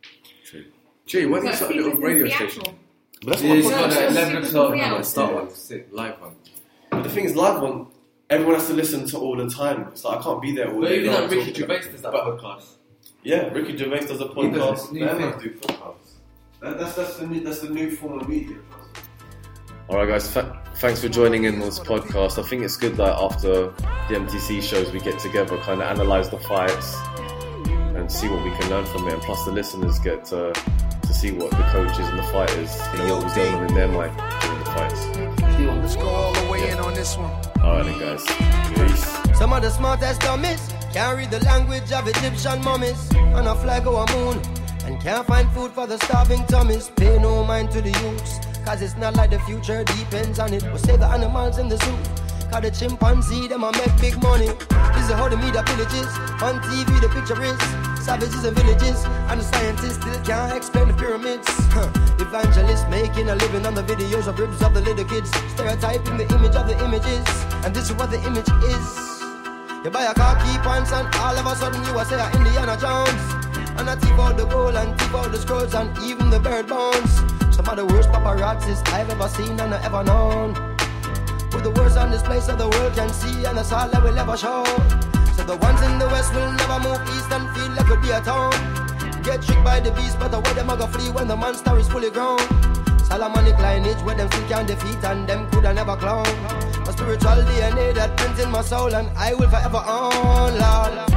Gee, why don't you start a little radio station? But that's what it's 11 o'clock. Start one. Live one. But the thing is, live one, everyone has to listen to all the time. It's like I can't be there all day. But even Ricky Gervais does that podcast. Yeah, Ricky Gervais does a podcast. Everyone do podcasts. That's the new form of media. All right, guys. Thanks for joining in this podcast. I think it's good that after the MTC shows, we get together, kind of analyse the fights and see what we can learn from it. And plus, the listeners get to see what the coaches and the fighters, what was going on in their mind during the fights. Let's go all the way in on this one. All right, then, guys. Peace. Some of the smartest dummies can't read the language of Egyptian mummies on a flag or a moon and can't find food for the starving tummies. Pay no mind to the youths, cause it's not like the future depends on it. We'll save the animals in the zoo, cause the chimpanzee, them a make big money. This is how the media villages, on TV the picture is savages and villages, and the scientists still can't explain the pyramids. Evangelists making a living on the videos of ribs of the little kids, stereotyping the image of the images, and this is what the image is. You buy a car, key pants, and all of a sudden you are say Indiana Jones, and I thief out the gold and thief out the scrolls and even the bird bones. Some of the worst paparazzis I've ever seen and ever known. With the worst on display so the world can see, and that's all that will ever show. So the ones in the west will never move east and feel like it'll be a town. Get tricked by the beast, but the way them a go flee when the monster is fully grown. Solomonic lineage where them still can't defeat and them coulda never clone. A spiritual DNA that prints in my soul and I will forever own, Lord.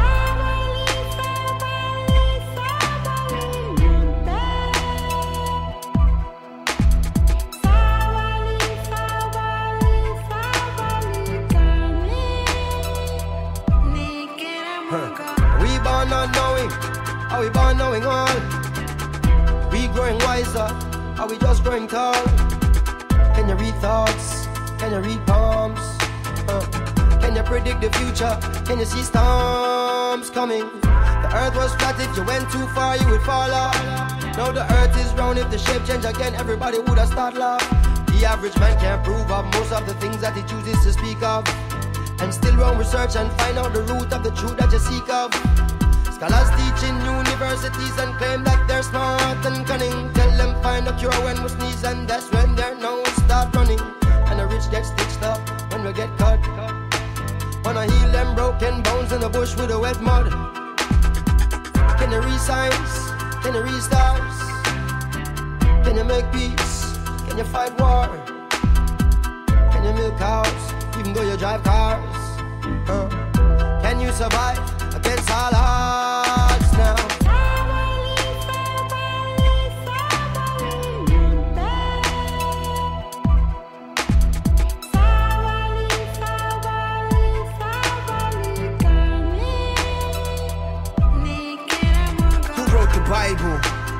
Not knowing, are we born knowing all? We growing wiser, are we just growing tall? Can you read thoughts? Can you read palms? Can you predict the future? Can you see storms coming? The earth was flat, if you went too far you would fall off. Now the earth is round, if the shape change again everybody would have started laugh. The average man can't prove of most of the things that he chooses to speak of, and still run research and find out the root of the truth that you seek of. Scholars teach in universities and claim that they're smart and cunning. Tell them find a cure when we sneeze and that's when their nose start running. And the rich get stitched up when we get cut. Wanna heal them broken bones in the bush with the wet mud. Can you read signs? Can you read stars? Can you make peace? Can you fight war? Can you milk cows even though you drive cars? Can you survive against all odds now?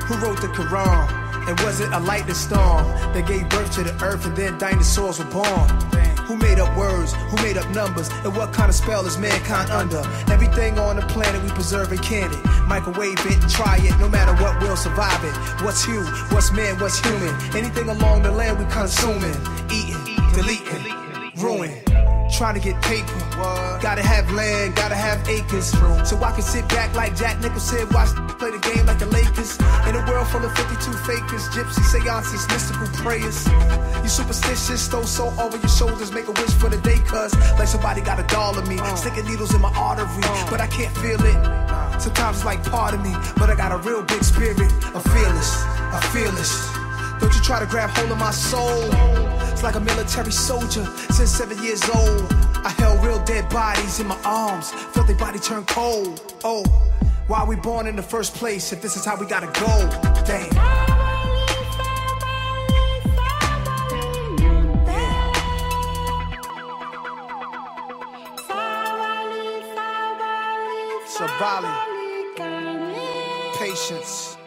Who wrote the Quran? And was it a lightning storm that gave birth to the earth and then dinosaurs were born? Who made up words? Who made up numbers? And what kind of spell is mankind under? Everything on the planet we preserve and can it. Microwave it, try it, no matter what, we'll survive it. What's you? What's man? What's human? Anything along the land we consuming, eating, deleting, ruin. Trying to get paper, gotta have land, gotta have acres. So I can sit back like Jack Nicholson, watch play the game like the Lakers. In a world full of 52 fakers, gypsy seances, mystical prayers. You superstitious, throw salt over your shoulders, make a wish for the day, cuz like somebody got a doll of me, sticking needles in my artery, but I can't feel it. Sometimes it's like part of me, but I got a real big spirit, a fearless. Don't you try to grab hold of my soul. It's like a military soldier since 7 years old. I held real dead bodies in my arms, felt their body turn cold. Oh, why we born in the first place if this is how we gotta go? Damn. Sabali. Patience.